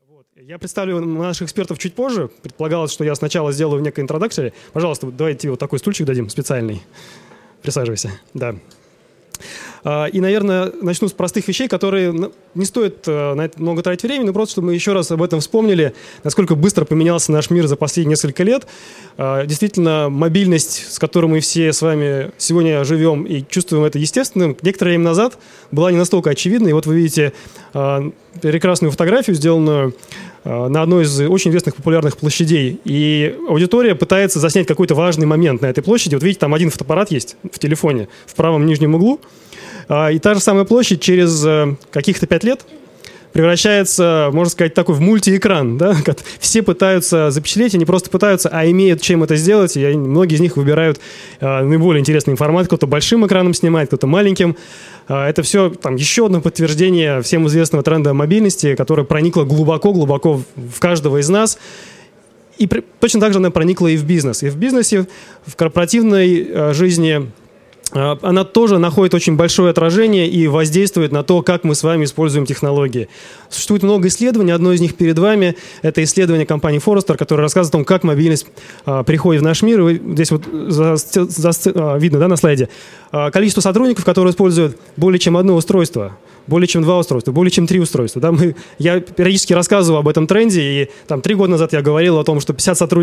Я представлю наших экспертов чуть позже. Предполагалось, что я сначала сделаю некое интродакшн. Пожалуйста, давайте вот такой стульчик дадим специальный. Присаживайся. Да. И, наверное, начну с простых вещей, которые не стоит на это много тратить времени, но просто, чтобы мы еще раз об этом вспомнили, насколько быстро поменялся наш мир за последние несколько лет. Действительно, мобильность, с которой мы все с вами сегодня живем и чувствуем это естественным, некоторое время назад была не настолько очевидна. И вот вы видите прекрасную фотографию, сделанную на одной из очень известных популярных площадей. И аудитория пытается заснять какой-то важный момент на этой площади. Вот видите, там один фотоаппарат есть в телефоне в правом нижнем углу. И та же самая площадь через каких-то 5 лет превращается, можно сказать, такой в мультиэкран. Да? Все пытаются запечатлеть, и не просто пытаются, а имеют чем это сделать. И многие из них выбирают наиболее интересный формат. Кто-то большим экраном снимает, кто-то маленьким. Это все еще одно подтверждение всем известного тренда мобильности, которое проникло глубоко-глубоко в каждого из нас. И точно так же она проникла и в бизнес. И в бизнесе, в корпоративной жизни она тоже находит очень большое отражение и воздействует на то, как мы с вами используем технологии. Существует много исследований, одно из них перед вами. Это исследование компании Forrester, которое рассказывает о том, как мобильность приходит в наш мир. И здесь вот видно, да, на слайде. Количество сотрудников, которые используют более чем одно устройство, более чем 2 устройства, более чем 3 устройства. Да, я периодически рассказываю об этом тренде, и 3 года назад я говорил о том, что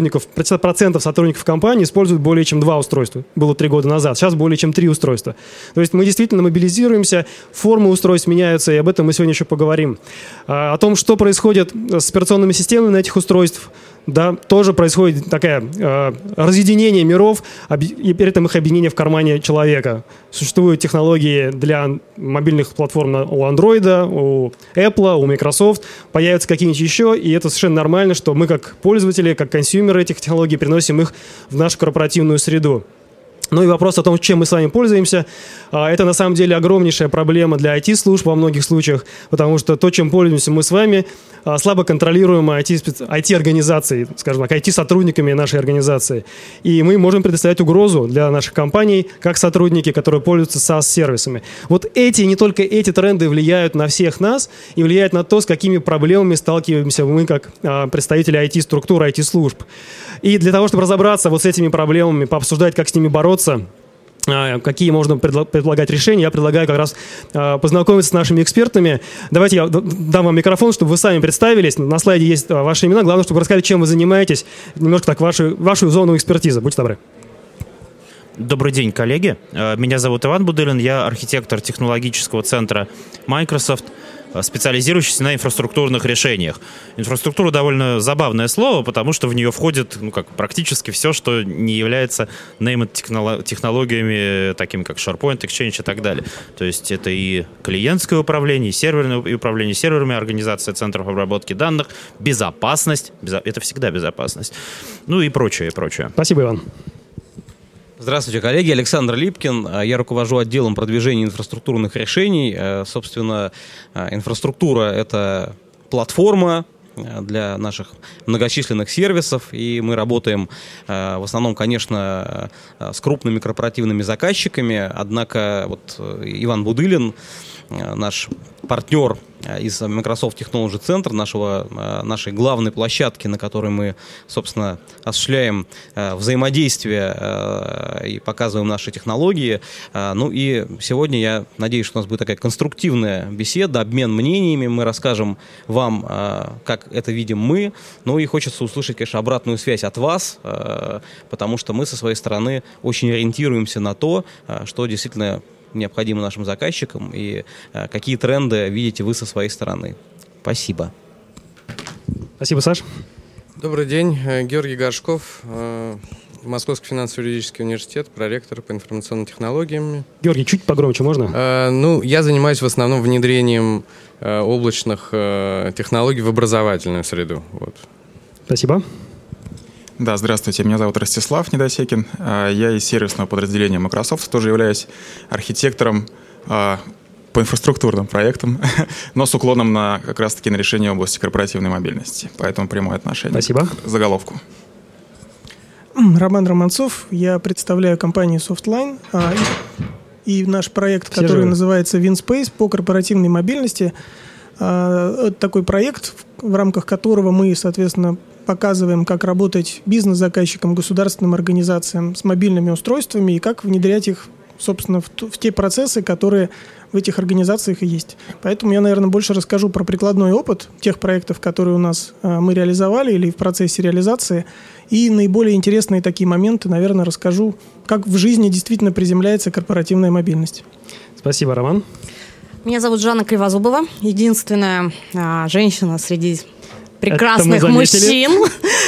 50% сотрудников компании используют более чем 2 устройства. Было 3 года назад, сейчас более чем 3 устройства. То есть мы действительно мобилизируемся, формы устройств меняются, и об этом мы сегодня еще поговорим. О том, что происходит с операционными системами на этих устройствах, да, тоже происходит такое разъединение миров и при этом их объединение в кармане человека. Существуют технологии для мобильных платформ у Android, у Apple, у Microsoft. Появятся какие-нибудь еще, и это совершенно нормально, что мы как пользователи, как консюмеры этих технологий приносим их в нашу корпоративную среду. Ну и вопрос о том, чем мы с вами пользуемся, это на самом деле огромнейшая проблема для IT-служб во многих случаях, потому что то, чем пользуемся мы с вами, слабо контролируемо IT-организацией, скажем так, IT-сотрудниками нашей организации. И мы можем предоставлять угрозу для наших компаний, как сотрудники, которые пользуются SaaS-сервисами. Вот не только эти тренды влияют на всех нас и влияют на то, с какими проблемами сталкиваемся мы, как представители IT-структур, IT-служб. И для того, чтобы разобраться вот с этими проблемами, пообсуждать, как с ними бороться, какие можно предлагать решения, я предлагаю как раз познакомиться с нашими экспертами. Давайте я дам вам микрофон, чтобы вы сами представились. На слайде есть ваши имена. Главное, чтобы рассказали, чем вы занимаетесь. Немножко так вашу зону экспертизы. Будьте добры. Добрый день, коллеги. Меня зовут Иван Будылин. Я архитектор технологического центра Microsoft, специализирующийся на инфраструктурных решениях. Инфраструктура довольно забавное слово, потому что в нее входит практически все, что не является технологиями, такими как SharePoint, Exchange и так далее. То есть это и клиентское управление, и серверное управление серверами, организация центров обработки данных, безопасность, это всегда безопасность, ну и прочее, прочее. Спасибо, Иван. Здравствуйте, коллеги. Александр Липкин. Я руковожу отделом продвижения инфраструктурных решений. Собственно, инфраструктура — это платформа для наших многочисленных сервисов, и мы работаем в основном, конечно, с крупными корпоративными заказчиками, однако вот Иван Будылин, наш партнер из Microsoft Technology Center, нашей главной площадки, на которой мы, собственно, осуществляем взаимодействие и показываем наши технологии. Ну и сегодня я надеюсь, что у нас будет такая конструктивная беседа, обмен мнениями. Мы расскажем вам, как это видим мы. Ну и хочется услышать, конечно, обратную связь от вас, потому что мы со своей стороны очень ориентируемся на то, что действительно необходимо нашим заказчикам и какие тренды видите вы со своей стороны. Спасибо. Спасибо, Саш. Добрый день. Георгий Горшков, Московский финансово-юридический университет, проректор по информационным технологиям. Георгий, чуть погромче можно? Я занимаюсь в основном внедрением облачных технологий в образовательную среду. Вот. Спасибо. Да, здравствуйте, меня зовут Ростислав Недосекин, я из сервисного подразделения Microsoft, тоже являюсь архитектором по инфраструктурным проектам, но с уклоном как раз-таки на решение области корпоративной мобильности, поэтому прямое отношение Спасибо. К заголовку. Роман Романцов, я представляю компанию Softline и наш проект, который называется WinSpace по корпоративной мобильности. Это такой проект, в рамках которого мы, соответственно, показываем, как работать бизнес-заказчикам, государственным организациям с мобильными устройствами и как внедрять их, собственно, в те процессы, которые в этих организациях и есть. Поэтому я, наверное, больше расскажу про прикладной опыт тех проектов, которые у нас мы реализовали или в процессе реализации. И наиболее интересные такие моменты, наверное, расскажу, как в жизни действительно приземляется корпоративная мобильность. Спасибо, Роман. Меня зовут Жанна Кривозубова, единственная женщина среди прекрасных мужчин.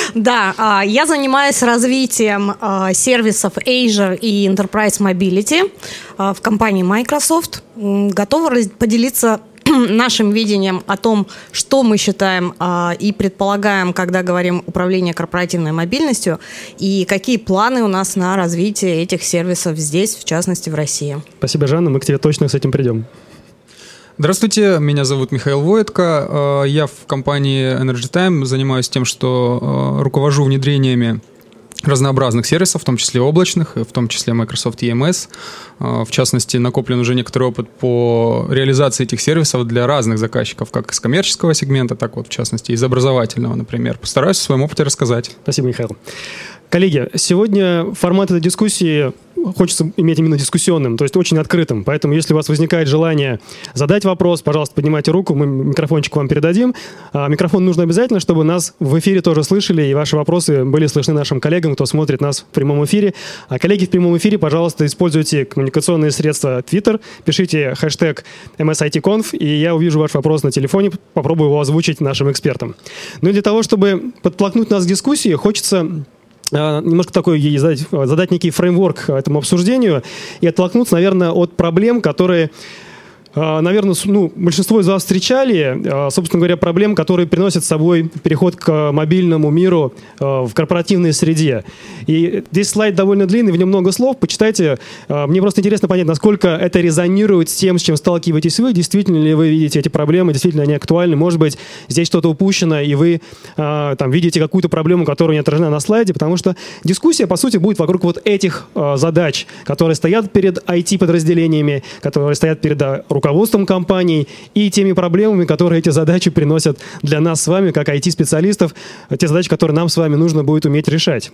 Да, я занимаюсь развитием сервисов Azure и Enterprise Mobility в компании Microsoft. Готова поделиться нашим видением о том, что мы считаем и предполагаем, когда говорим управление корпоративной мобильностью, и какие планы у нас на развитие этих сервисов здесь, в частности, в России. Спасибо, Жанна, мы к тебе точно с этим придем. Здравствуйте, меня зовут Михаил Войтко. Я в компании Energy Time занимаюсь тем, что руковожу внедрениями разнообразных сервисов, в том числе облачных, в том числе Microsoft EMS. В частности, накоплен уже некоторый опыт по реализации этих сервисов для разных заказчиков, как из коммерческого сегмента, так вот, в частности, из образовательного, например. Постараюсь в своем опыте рассказать. Спасибо, Михаил. Коллеги, сегодня формат этой дискуссии хочется иметь именно дискуссионным, то есть очень открытым. Поэтому, если у вас возникает желание задать вопрос, пожалуйста, поднимайте руку, мы микрофончик вам передадим. Микрофон нужно обязательно, чтобы нас в эфире тоже слышали, и ваши вопросы были слышны нашим коллегам, кто смотрит нас в прямом эфире. А коллеги в прямом эфире, пожалуйста, используйте коммуникационные средства Twitter, пишите хэштег MSITconf, и я увижу ваш вопрос на телефоне, попробую его озвучить нашим экспертам. Ну и для того, чтобы подтолкнуть нас к дискуссии, хочется немножко такой задать некий фреймворк этому обсуждению и оттолкнуться, наверное, от проблем, которые, наверное, большинство из вас встречали, собственно говоря, проблем, которые приносят с собой переход к мобильному миру в корпоративной среде. И здесь слайд довольно длинный, в нем много слов, почитайте. Мне просто интересно понять, насколько это резонирует с тем, с чем сталкиваетесь вы, действительно ли вы видите эти проблемы, действительно они актуальны, может быть, здесь что-то упущено, и вы там видите какую-то проблему, которая не отражена на слайде, потому что дискуссия, по сути, будет вокруг вот этих задач, которые стоят перед IT-подразделениями, которые стоят перед руководством компаний и теми проблемами, которые эти задачи приносят для нас с вами, как IT-специалистов, те задачи, которые нам с вами нужно будет уметь решать.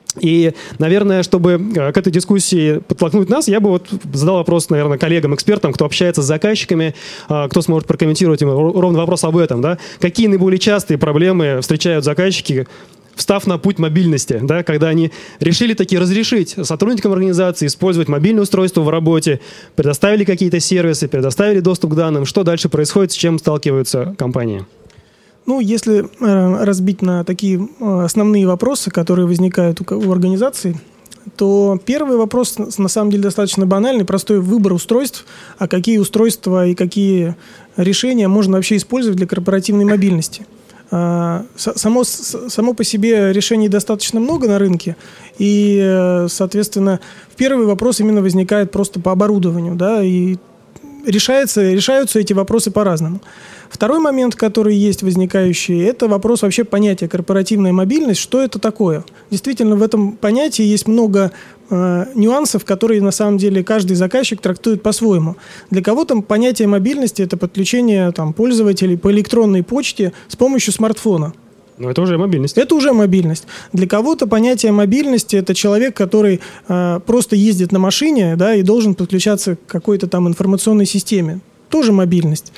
И, наверное, чтобы к этой дискуссии подтолкнуть нас, я бы вот задал вопрос, наверное, коллегам-экспертам, кто общается с заказчиками, кто сможет прокомментировать ровно вопрос об этом. Да? Какие наиболее частые проблемы встречают заказчики, встав на путь мобильности, да, когда они решили таки разрешить сотрудникам организации использовать мобильное устройство в работе, предоставили какие-то сервисы, предоставили доступ к данным, что дальше происходит, с чем сталкиваются компании? Ну, если разбить на такие основные вопросы, которые возникают у организаций, то первый вопрос, на самом деле, достаточно банальный, простой выбор устройств, а какие устройства и какие решения можно вообще использовать для корпоративной мобильности. Само по себе решений достаточно много на рынке, и, соответственно, первый вопрос именно возникает просто по оборудованию, да, и решаются эти вопросы по-разному. Второй момент, который есть возникающий, это вопрос вообще понятия корпоративная мобильность, что это такое. Действительно, в этом понятии есть много нюансов, которые на самом деле каждый заказчик трактует по-своему. Для кого-то понятие мобильности – это подключение пользователей по электронной почте с помощью смартфона. Но это уже мобильность. Это уже мобильность. Для кого-то понятие мобильности – это человек, который просто ездит на машине, да, и должен подключаться к какой-то там информационной системе. Тоже мобильность.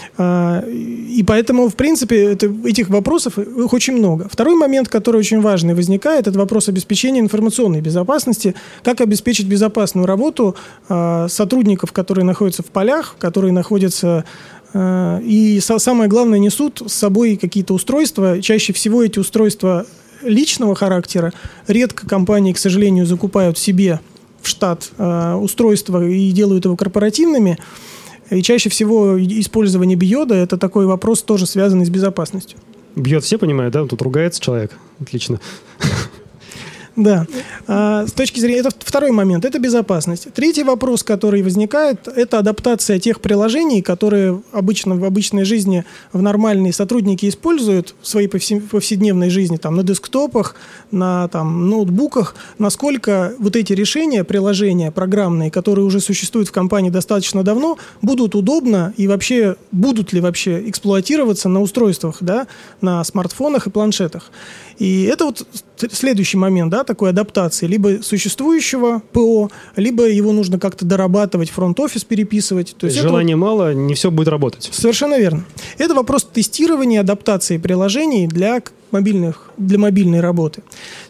И поэтому, в принципе, этих вопросов их очень много. Второй момент, который очень важный возникает, это вопрос обеспечения информационной безопасности. Как обеспечить безопасную работу сотрудников, которые находятся в полях, которые находятся и, самое главное, несут с собой какие-то устройства. Чаще всего эти устройства личного характера. Редко компании, к сожалению, закупают себе в штат устройства и делают его корпоративными. И чаще всего использование биода – это такой вопрос, тоже связанный с безопасностью. Биод все понимают, да? Тут ругается человек. Отлично. Да. С точки зрения... Это второй момент. Это безопасность. Третий вопрос, который возникает, это адаптация тех приложений, которые обычно в обычной жизни в нормальные сотрудники используют в своей повседневной жизни, там, на десктопах, на там, ноутбуках. Насколько вот эти решения, приложения программные, которые уже существуют в компании достаточно давно, будут удобно и вообще будут ли вообще эксплуатироваться на устройствах, да, на смартфонах и планшетах. И это вот следующий момент, да, такой адаптации. Либо существующего ПО, либо его нужно как-то дорабатывать, фронт-офис переписывать. То есть желания мало, не все будет работать. Совершенно верно. Это вопрос тестирования, адаптации приложений для мобильной работы.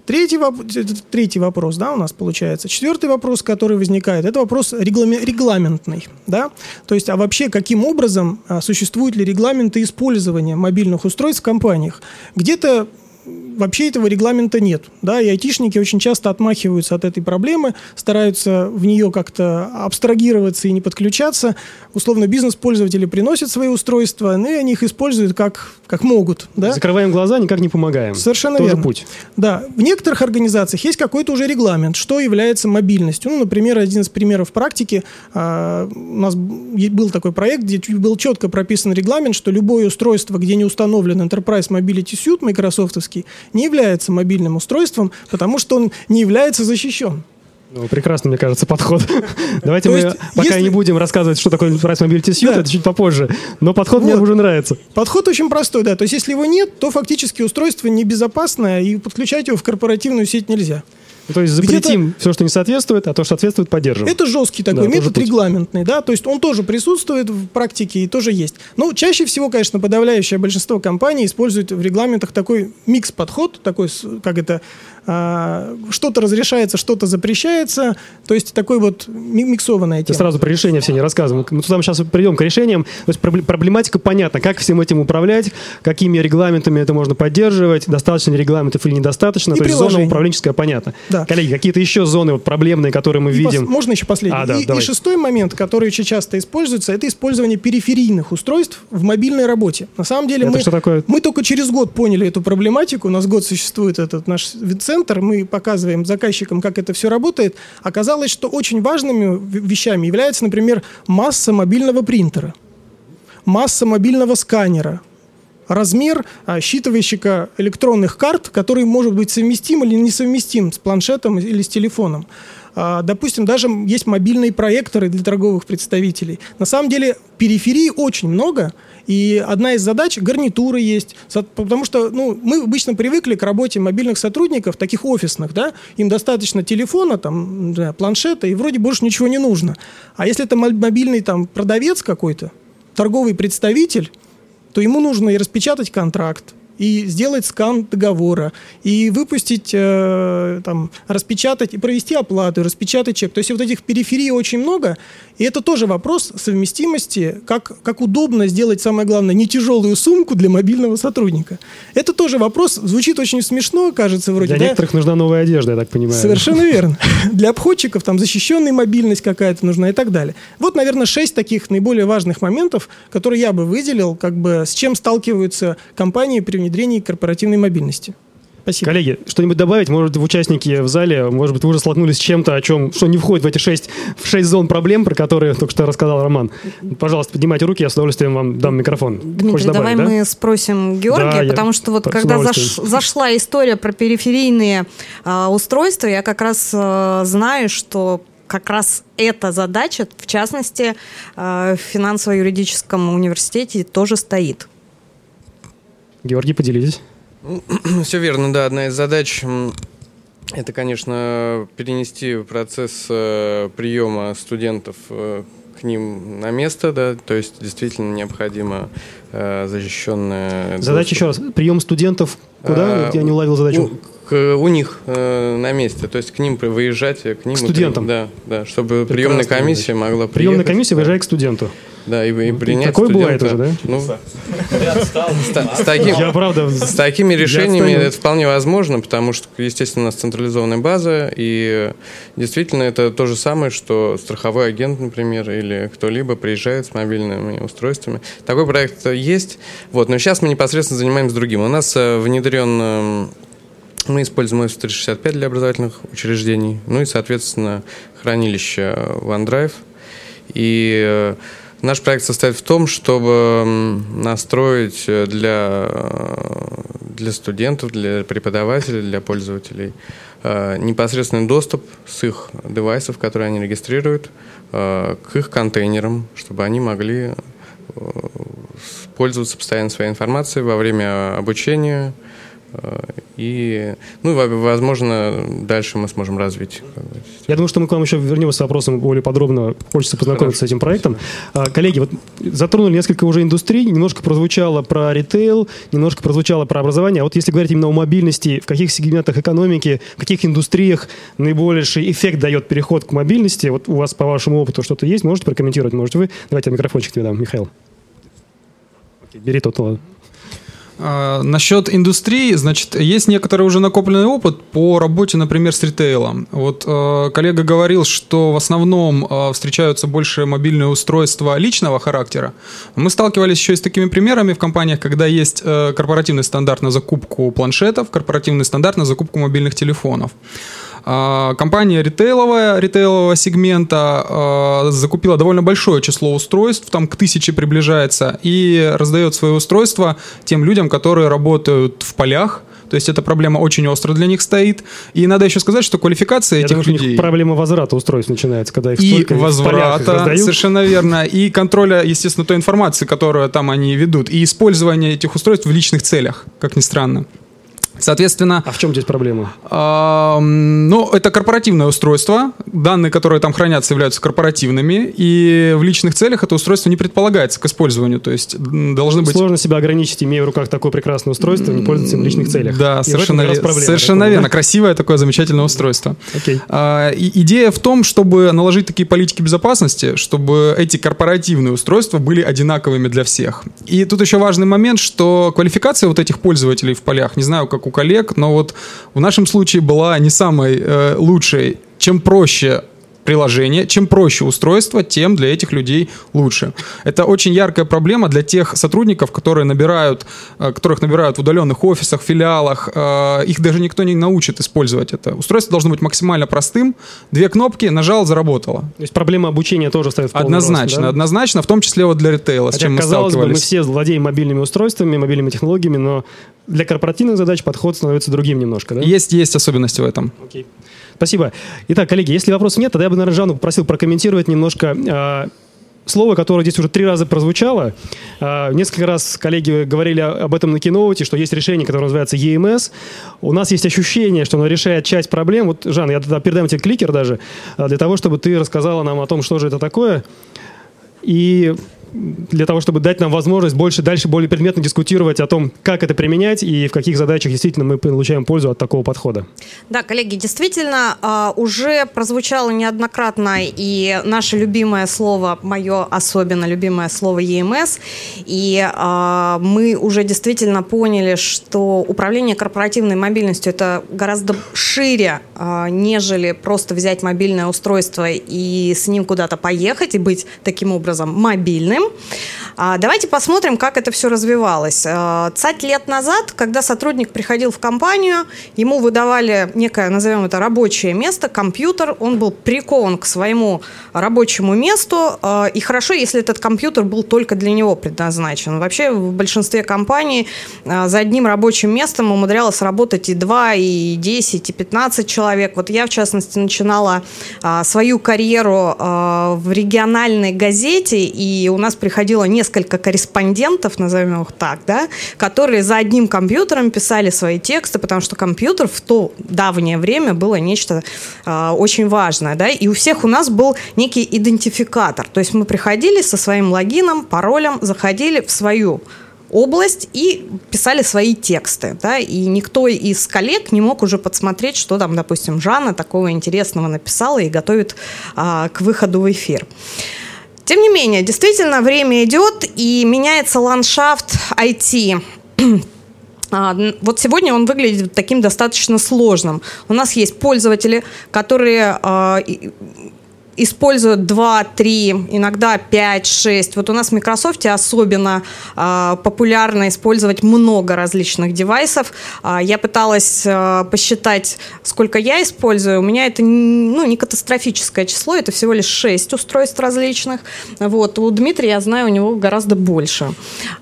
Третий вопрос, да, у нас получается. Четвертый вопрос, который возникает, это вопрос регламентный. Да? То есть, а вообще, каким образом существуют ли регламенты использования мобильных устройств в компаниях? Где-то вообще этого регламента нет. Да? И айтишники очень часто отмахиваются от этой проблемы, стараются в нее как-то абстрагироваться и не подключаться. Условно, бизнес-пользователи приносят свои устройства, и они их используют как могут. Да? Закрываем глаза, никак не помогаем. Совершенно Тоже верно. путь. Да. В некоторых организациях есть какой-то уже регламент, что является мобильностью. Ну, например, один из примеров практики. У нас был такой проект, где был четко прописан регламент, что любое устройство, где не установлен Enterprise Mobility Suite майкрософтовский, не является мобильным устройством, потому что он не является защищен. Ну, прекрасный, мне кажется, подход. Давайте мы пока не будем рассказывать, что такое Enterprise Mobility Suite, это чуть попозже. Но подход мне уже нравится. Подход очень простой, да. То есть, если его нет, то фактически устройство небезопасное, и подключать его в корпоративную сеть нельзя. То есть запретим все, что не соответствует, а то, что соответствует, поддержим. Это жесткий такой метод, регламентный, да, то есть он тоже присутствует в практике и тоже есть. Но чаще всего, конечно, подавляющее большинство компаний используют в регламентах такой микс-подход, такой, как это, что-то разрешается, что-то запрещается, то есть такой вот миксованная тема. Сразу про решения все не рассказываем. Мы туда сейчас придем к решениям. То есть проблематика понятна, как всем этим управлять, какими регламентами это можно поддерживать, достаточно ли регламентов или недостаточно. То есть зона управленческая понятна. Да. Коллеги, какие-то еще зоны проблемные, которые мы видим? Можно еще последний? И шестой момент, который очень часто используется, это использование периферийных устройств в мобильной работе. На самом деле мы только через год поняли эту проблематику. У нас год существует этот наш центр, мы показываем заказчикам, как это все работает. Оказалось, что очень важными вещами является, например, масса мобильного принтера, масса мобильного сканера, размер считывальщика электронных карт, который может быть совместим или несовместим с планшетом или с телефоном. Допустим, даже есть мобильные проекторы для торговых представителей. На самом деле периферии очень много, и одна из задач — гарнитуры есть, потому что мы обычно привыкли к работе мобильных сотрудников, таких офисных, да, им достаточно телефона, там, планшета, и вроде больше ничего не нужно. А если это мобильный там, продавец какой-то, торговый представитель, то ему нужно и распечатать контракт, и сделать скан договора, и выпустить, распечатать, и провести оплату, и распечатать чек. То есть вот этих периферий очень много, и это тоже вопрос совместимости, как удобно сделать, самое главное, не тяжелую сумку для мобильного сотрудника. Это тоже вопрос, звучит очень смешно, кажется, вроде. Для некоторых нужна новая одежда, я так понимаю. Совершенно верно. Для обходчиков там защищенная мобильность какая-то нужна и так далее. Вот, наверное, 6 таких наиболее важных моментов, которые я бы выделил, с чем сталкиваются компании при внедрении корпоративной мобильности. Спасибо. Коллеги, что-нибудь добавить? Может, участники в зале, может быть, вы уже столкнулись с чем-то, что не входит в эти 6 зон проблем, про которые только что рассказал Роман. Пожалуйста, поднимайте руки, я с удовольствием вам дам микрофон. Дмитрий, давай мы спросим Георгия, потому что вот когда зашла история про периферийные устройства, я как раз знаю, что как раз эта задача, в частности, в финансово-юридическом университете тоже стоит. Георгий, поделитесь. Все верно, да. Одна из задач – это, конечно, перенести процесс приема студентов к ним на место, да, то есть действительно необходимо защищенная... Задача еще раз. Прием студентов куда? Я не уловил задачу. У них на месте, то есть к ним выезжать, к ним... К студентам? Да, чтобы приемная комиссия могла приехать. Приемная комиссия выезжает к студенту. Да, и принять такое студента. Бывает уже, да? С такими решениями это вполне возможно, потому что, естественно, у нас централизованная база, и действительно это то же самое, что страховой агент, например, или кто-либо приезжает с мобильными устройствами. Такой проект есть, но сейчас мы непосредственно занимаемся другим. У нас внедрен Мы используем Office 365 для образовательных учреждений, ну и, соответственно, хранилище OneDrive. И наш проект состоит в том, чтобы настроить для студентов, для преподавателей, для пользователей непосредственный доступ с их девайсов, которые они регистрируют, к их контейнерам, чтобы они могли пользоваться постоянно своей информацией во время обучения. И, возможно, дальше мы сможем развить. Я думаю, что мы к вам еще вернемся с вопросом более подробно. Хочется познакомиться с этим проектом. Коллеги, вот затронули несколько уже индустрий, немножко прозвучало про ритейл, немножко прозвучало про образование. А вот если говорить именно о мобильности, в каких сегментах экономики, в каких индустриях наибольший эффект дает переход к мобильности? Вот у вас по вашему опыту что-то есть? Можете прокомментировать? Может вы? Давайте я микрофончик тебе дам, Михаил. Окей, бери тот, ладно. Насчет индустрии, значит, есть некоторый уже накопленный опыт по работе, например, с ритейлом. Вот коллега говорил, что в основном встречаются больше мобильные устройства личного характера. Мы сталкивались еще и с такими примерами в компаниях, когда есть корпоративный стандарт на закупку планшетов, корпоративный стандарт на закупку мобильных телефонов. Компания ритейлового сегмента закупила довольно большое число устройств, там к 1000 приближается, и раздает свои устройства тем людям, которые работают в полях. То есть эта проблема очень остро для них стоит. И надо еще сказать, что квалификация этих людей... У них проблема возврата устройств начинается, когда их и столько возврата, в полях раздают. Совершенно верно. И контроля, естественно, той информации, которую там они ведут. И использование этих устройств в личных целях, как ни странно. Соответственно... А в чем здесь проблема? Это корпоративное устройство. Данные, которые там хранятся, являются корпоративными. И в личных целях это устройство не предполагается к использованию. То есть должны быть... Сложно себя ограничить, имея в руках такое прекрасное устройство, не пользоваться им в личных целях. Да, совершенно верно. Красивое такое замечательное устройство. Идея в том, чтобы наложить такие политики безопасности, чтобы эти корпоративные устройства были одинаковыми для всех. И тут еще важный момент, что квалификация вот этих пользователей в полях, не знаю, как у коллег, но вот в нашем случае была не самой лучшей. Чем проще приложение, чем проще устройство, тем для этих людей лучше. Это очень яркая проблема для тех сотрудников, которых набирают в удаленных офисах, филиалах. Их даже никто не научит использовать это. Устройство должно быть максимально простым. 2 кнопки, нажал, заработало. То есть проблема обучения тоже стоит в полный рост, да? Однозначно, в том числе вот для ритейла, с чем мы сталкивались. Казалось бы, мы все владеем мобильными устройствами, мобильными технологиями, но для корпоративных задач подход становится другим немножко, да? Есть особенности в этом. Окей. Спасибо. Итак, коллеги, если вопросов нет, тогда я бы, наверное, Жанну попросил прокомментировать немножко слово, которое здесь уже 3 раза прозвучало. Несколько раз коллеги говорили об этом на Keynote, что есть решение, которое называется EMS. У нас есть ощущение, что оно решает часть проблем. Вот, Жанна, я тогда передам тебе кликер даже, для того, чтобы ты рассказала нам о том, что же это такое. И для того, чтобы дать нам возможность дальше более предметно дискутировать о том, как это применять и в каких задачах действительно мы получаем пользу от такого подхода. Да, коллеги, действительно, уже прозвучало неоднократно и наше любимое слово, мое особенно любимое слово EMS, и мы уже действительно поняли, что управление корпоративной мобильностью – это гораздо шире, нежели просто взять мобильное устройство и с ним куда-то поехать и быть таким образом мобильным. Давайте посмотрим, как это все развивалось. 20 лет назад, когда сотрудник приходил в компанию, ему выдавали некое, назовем это, рабочее место, компьютер, он был прикован к своему рабочему месту, и хорошо, если этот компьютер был только для него предназначен. Вообще в большинстве компаний за одним рабочим местом умудрялось работать и 2, и 10, и 15 человек. Вот я, в частности, начинала свою карьеру в региональной газете, и у нас приходило несколько корреспондентов, назовем их так, да, которые за одним компьютером писали свои тексты, потому что компьютер в то давнее время было нечто очень важное, да, и у всех у нас был некий идентификатор, то есть мы приходили со своим логином, паролем, заходили в свою область и писали свои тексты, да, и никто из коллег не мог уже подсмотреть, что там, допустим, Жанна такого интересного написала и готовит к выходу в эфир. Тем не менее, действительно, время идет, и меняется ландшафт IT. Вот сегодня он выглядит таким достаточно сложным. У нас есть пользователи, которые используют 2, 3, иногда 5, 6. Вот у нас в Microsoft особенно популярно использовать много различных девайсов. Я пыталась посчитать, сколько я использую. У меня это не катастрофическое число, это всего лишь 6 устройств различных. Вот. У Дмитрия, я знаю, у него гораздо больше.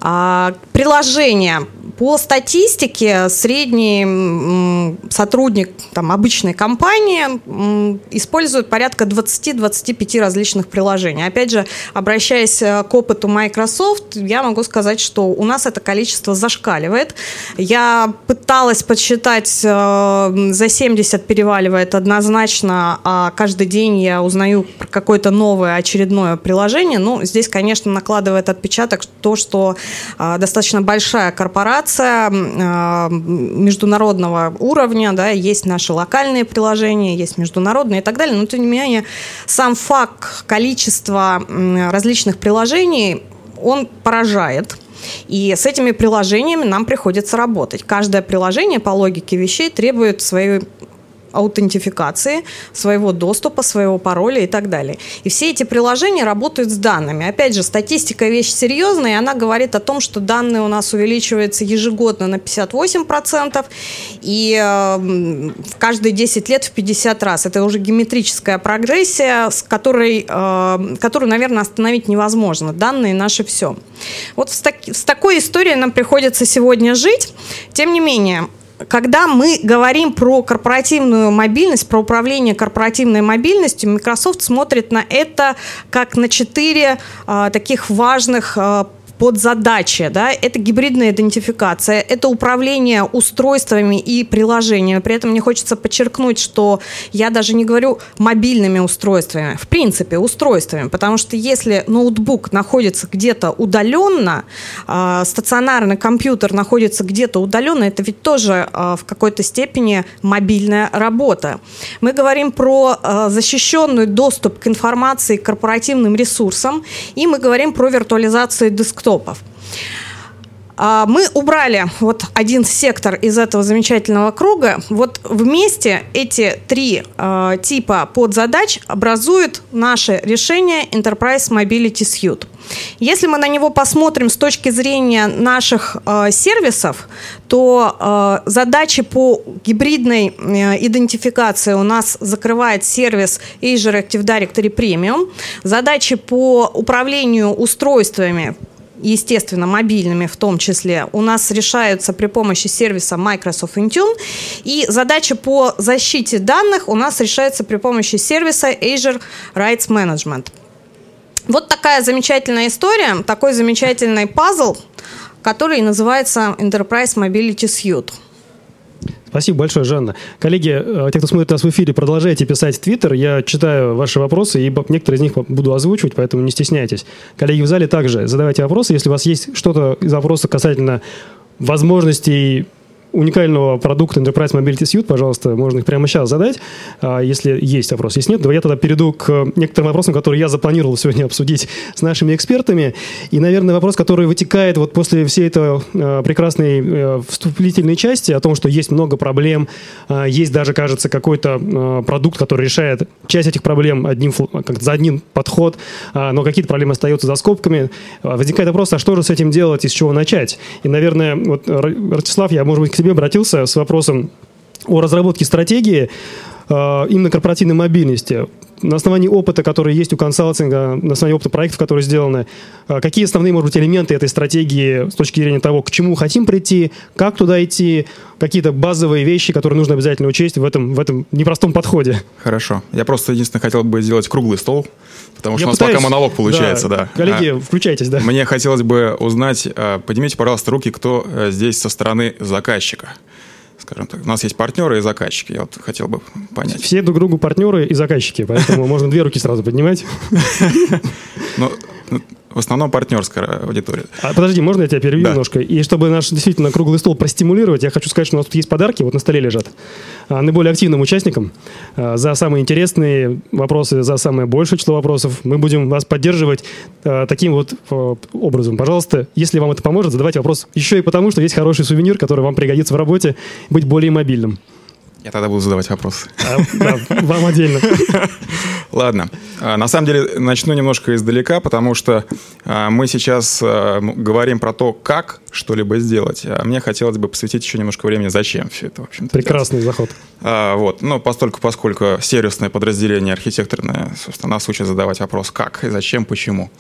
Приложения. По статистике средний сотрудник обычной компании использует порядка 20-25 различных приложений. Опять же, обращаясь к опыту Microsoft, я могу сказать, что у нас это количество зашкаливает. Я пыталась подсчитать, за 70 переваливает однозначно, а каждый день я узнаю про какое-то новое очередное приложение. Ну, здесь, конечно, накладывает отпечаток то, что достаточно большая корпорация международного уровня, да, есть наши локальные приложения, есть международные и так далее, но тем не менее сам факт количества различных приложений, он поражает. И с этими приложениями нам приходится работать. Каждое приложение по логике вещей требует своей аутентификации, своего доступа, своего пароля и так далее. И все эти приложения работают с данными. Опять же, статистика вещь серьезная, и она говорит о том, что данные у нас увеличиваются ежегодно на 58%, и в каждые 10 лет в 50 раз. Это уже геометрическая прогрессия, которую, наверное, остановить невозможно. Данные наши все. Вот с такой историей нам приходится сегодня жить. Тем не менее, когда мы говорим про корпоративную мобильность, про управление корпоративной мобильностью, Microsoft смотрит на это как на 4 таких важных подзадачи. Да? Это гибридная идентификация, это управление устройствами и приложениями. При этом мне хочется подчеркнуть, что я даже не говорю мобильными устройствами, в принципе устройствами, потому что если ноутбук находится где-то удаленно, стационарный компьютер находится где-то удаленно, это ведь тоже в какой-то степени мобильная работа. Мы говорим про защищенный доступ к информации, к корпоративным ресурсам, и мы говорим про виртуализацию десктопов. Мы убрали вот один сектор из этого замечательного круга. Вот вместе эти 3 типа подзадач образуют наше решение Enterprise Mobility Suite. Если мы на него посмотрим с точки зрения наших сервисов, то задачи по гибридной идентификации у нас закрывает сервис Azure Active Directory Premium. Задачи по управлению устройствами, естественно, мобильными в том числе, у нас решаются при помощи сервиса Microsoft Intune, и задача по защите данных у нас решается при помощи сервиса Azure Rights Management. Вот такая замечательная история, такой замечательный пазл, который называется Enterprise Mobility Suite. Спасибо большое, Жанна. Коллеги, те, кто смотрит нас в эфире, продолжайте писать в Твиттер. Я читаю ваши вопросы, и некоторые из них буду озвучивать, поэтому не стесняйтесь. Коллеги в зале также задавайте вопросы. Если у вас есть что-то из вопросов касательно возможностей уникального продукта Enterprise Mobility Suite, пожалуйста, можно их прямо сейчас задать, если есть вопрос. Если нет, то я тогда перейду к некоторым вопросам, которые я запланировал сегодня обсудить с нашими экспертами. И, наверное, вопрос, который вытекает вот после всей этой прекрасной вступительной части о том, что есть много проблем, есть даже, кажется, какой-то продукт, который решает часть этих проблем за один подход, но какие-то проблемы остаются за скобками. Возникает вопрос, а что же с этим делать и с чего начать? И, наверное, вот, Ростислав, я, может быть, к тебе обратился с вопросом о разработке стратегии именно корпоративной мобильности. На основании опыта, который есть у консалтинга, на основании опыта проектов, которые сделаны, какие основные, может быть, элементы этой стратегии с точки зрения того, к чему хотим прийти, как туда идти, какие-то базовые вещи, которые нужно обязательно учесть в этом непростом подходе? Хорошо. Я просто единственное хотел бы сделать круглый стол, потому что у нас пока монолог получается. Да. Коллеги, включайтесь. Да. Мне хотелось бы узнать, поднимите, пожалуйста, руки, кто здесь со стороны заказчика. Скажем так, у нас есть партнеры и заказчики. Я вот хотел бы понять. Все друг другу партнеры и заказчики, поэтому можно 2 руки сразу поднимать. В основном партнерская аудитория. Подожди, можно я тебя перебью немножко? И чтобы наш действительно круглый стол простимулировать, я хочу сказать, что у нас тут есть подарки, вот на столе лежат, наиболее активным участникам. За самые интересные вопросы, за самое большее число вопросов мы будем вас поддерживать таким вот образом. Пожалуйста, если вам это поможет, задавайте вопрос еще и потому, что есть хороший сувенир, который вам пригодится в работе, быть более мобильным. Я тогда буду задавать вопросы. Да, вам отдельно. Ладно. На самом деле, начну немножко издалека, потому что мы сейчас говорим про то, как что-либо сделать. А мне хотелось бы посвятить еще немножко времени, зачем все это, в общем-то. Прекрасный заход. Вот. Ну, поскольку сервисное подразделение архитекторное, собственно, нас учат задавать вопрос «как?», и «зачем?», «почему?».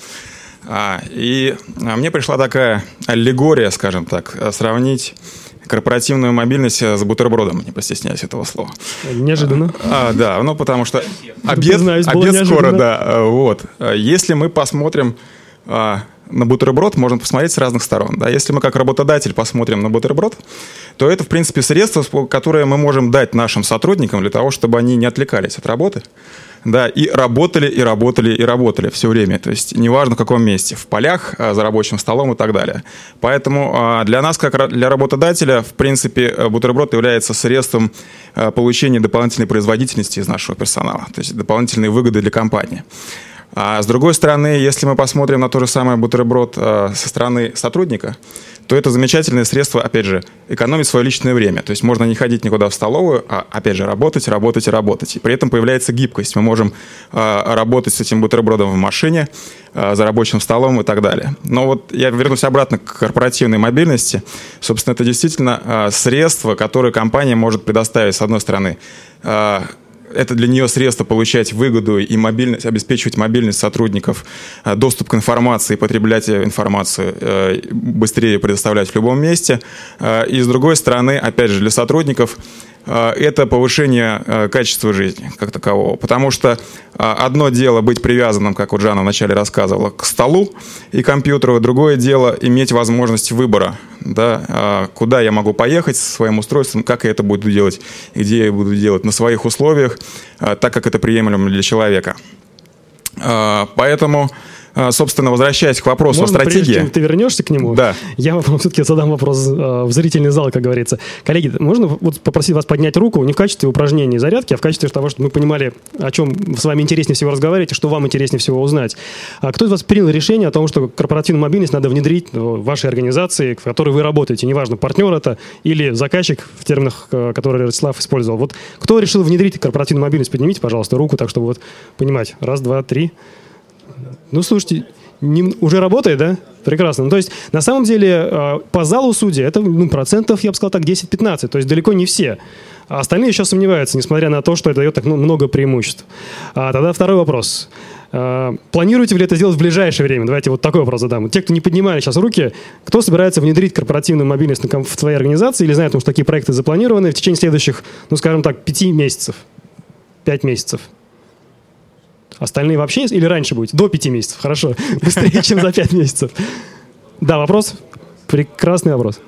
И мне пришла такая аллегория, скажем так, сравнить корпоративную мобильность с бутербродом, не постесняюсь этого слова. Неожиданно. Да, ну потому что обед скоро, да. Вот. Если мы посмотрим на бутерброд, можно посмотреть с разных сторон. Да? Если мы как работодатель посмотрим на бутерброд, то это, в принципе, средство, которое мы можем дать нашим сотрудникам для того, чтобы они не отвлекались от работы. Да, и работали все время. То есть неважно в каком месте, в полях, за рабочим столом и так далее. Поэтому для нас, как для работодателя, в принципе, бутерброд является средством получения дополнительной производительности из нашего персонала, то есть дополнительные выгоды для компании. А с другой стороны, если мы посмотрим на то же самое бутерброд со стороны сотрудника, то это замечательное средство, опять же, экономить свое личное время. То есть можно не ходить никуда в столовую, а, опять же, работать. И при этом появляется гибкость. Мы можем работать с этим бутербродом в машине, за рабочим столом и так далее. Но вот я вернусь обратно к корпоративной мобильности. Собственно, это действительно средство, которое компания может предоставить, с одной стороны, это для нее средство получать выгоду и мобильность, обеспечивать мобильность сотрудников, доступ к информации, потреблять информацию, быстрее предоставлять в любом месте. И с другой стороны, опять же, для сотрудников это повышение качества жизни как такового. Потому что одно дело быть привязанным, как вот Жанна вначале рассказывала, к столу и компьютеру, другое дело иметь возможность выбора, да, куда я могу поехать со своим устройством, как я это буду делать, где я буду делать на своих условиях, так как это приемлемо для человека. Поэтому, собственно, возвращаясь к вопросу о стратегии... Прежде чем ты вернешься к нему, да. Я вам все-таки задам вопрос в зрительный зал, как говорится. Коллеги, можно вот попросить вас поднять руку не в качестве упражнений и зарядки, а в качестве того, чтобы мы понимали, о чем с вами интереснее всего разговаривать и что вам интереснее всего узнать. Кто из вас принял решение о том, что корпоративную мобильность надо внедрить в вашей организации, в которой вы работаете? Неважно, партнер это или заказчик, в терминах, которые Ростислав использовал. Вот кто решил внедрить корпоративную мобильность? Поднимите, пожалуйста, руку, так чтобы вот понимать. 1, 2, 3... Ну, слушайте, уже работает, да? Прекрасно. Ну, то есть, на самом деле, по залу судя, это процентов, я бы сказал так, 10-15. То есть, далеко не все. А остальные еще сомневаются, несмотря на то, что это дает так много преимуществ. Тогда второй вопрос. Планируете ли это сделать в ближайшее время? Давайте вот такой вопрос задам. Те, кто не поднимали сейчас руки, кто собирается внедрить корпоративную мобильность в своей организации или знает, что такие проекты запланированы в течение следующих, скажем так, 5 месяцев? 5 месяцев. Остальные вообще или раньше будет? До 5 месяцев. Хорошо. Быстрее, чем за 5 месяцев. Да, вопрос? Прекрасный вопрос.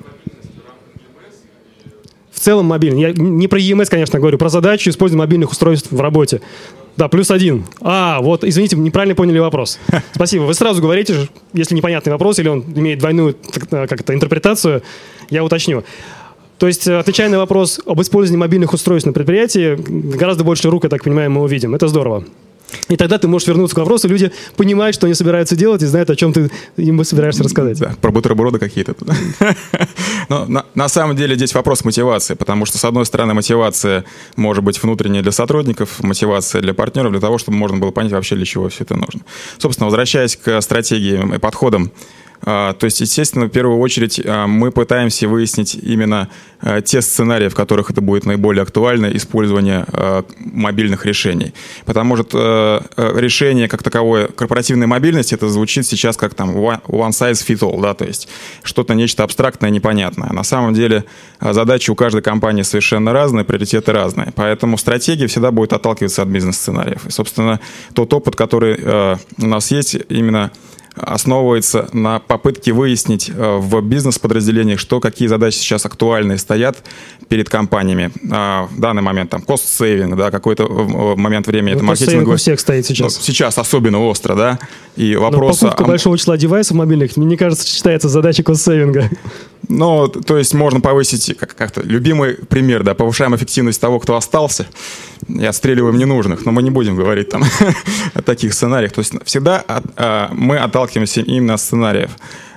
В целом мобильный. Я не про EMS, конечно, говорю, про задачу использования мобильных устройств в работе. Да, +1. Вот, извините, неправильно поняли вопрос. Спасибо. Вы сразу говорите, если непонятный вопрос, или он имеет двойную интерпретацию, я уточню. То есть, отвечая на вопрос об использовании мобильных устройств на предприятии, гораздо больше рук, я так понимаю, мы увидим. Это здорово. И тогда ты можешь вернуться к вопросу, люди понимают, что они собираются делать и знают, о чем ты им собираешься рассказать. Да, про бутерброды какие-то. Но на самом деле здесь вопрос мотивации, потому что, с одной стороны, мотивация может быть внутренняя для сотрудников, мотивация для партнеров, для того, чтобы можно было понять вообще, для чего все это нужно. Собственно, возвращаясь к стратегиям и подходам, то есть, естественно, в первую очередь мы пытаемся выяснить именно те сценарии, в которых это будет наиболее актуально, использование мобильных решений. Потому что решение как таковое корпоративной мобильности, это звучит сейчас как там one size fits all, да, то есть что-то, нечто абстрактное, непонятное. На самом деле задачи у каждой компании совершенно разные, приоритеты разные. Поэтому стратегия всегда будет отталкиваться от бизнес-сценариев. И, собственно, тот опыт, который у нас есть, именно основывается на попытке выяснить в бизнес-подразделениях, какие задачи сейчас актуальные стоят перед компаниями. В данный момент там cost-saving, да, какой-то момент времени это маркетинг. У всех стоит сейчас. Сейчас особенно остро, да. И вопрос... Покупка большого числа девайсов мобильных, мне кажется, считается задачей cost-saving. Ну, то есть можно повысить как-то любимый пример, да, повышаем эффективность того, кто остался, и отстреливаем ненужных, но мы не будем говорить там о таких сценариях. То есть всегда мы отталкиваемся именно от сценариев.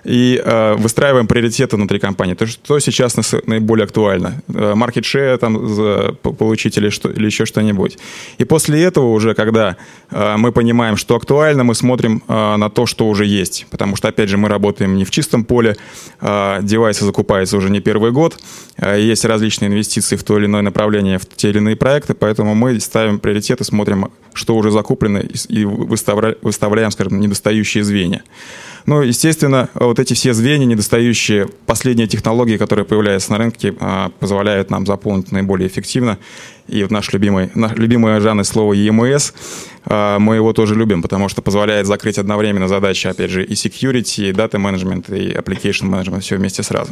и выстраиваем приоритеты внутри компании. То, что сейчас наиболее актуально. Market share там, получить или еще что-нибудь. И после этого уже, когда мы понимаем, что актуально, мы смотрим на то, что уже есть. Потому что, опять же, мы работаем не в чистом поле, девайсы закупаются уже не первый год, есть различные инвестиции в то или иное направление, в те или иные проекты, поэтому мы ставим приоритеты, смотрим, что уже закуплено, и выставляем, скажем, недостающие звенья. Ну, естественно, вот эти все звенья, недостающие, последние технологии, которые появляются на рынке, позволяют нам заполнить наиболее эффективно. И в наш любимый жанр слово EMS, мы его тоже любим, потому что позволяет закрыть одновременно задачи, опять же, и security, и data management, и application management, все вместе сразу.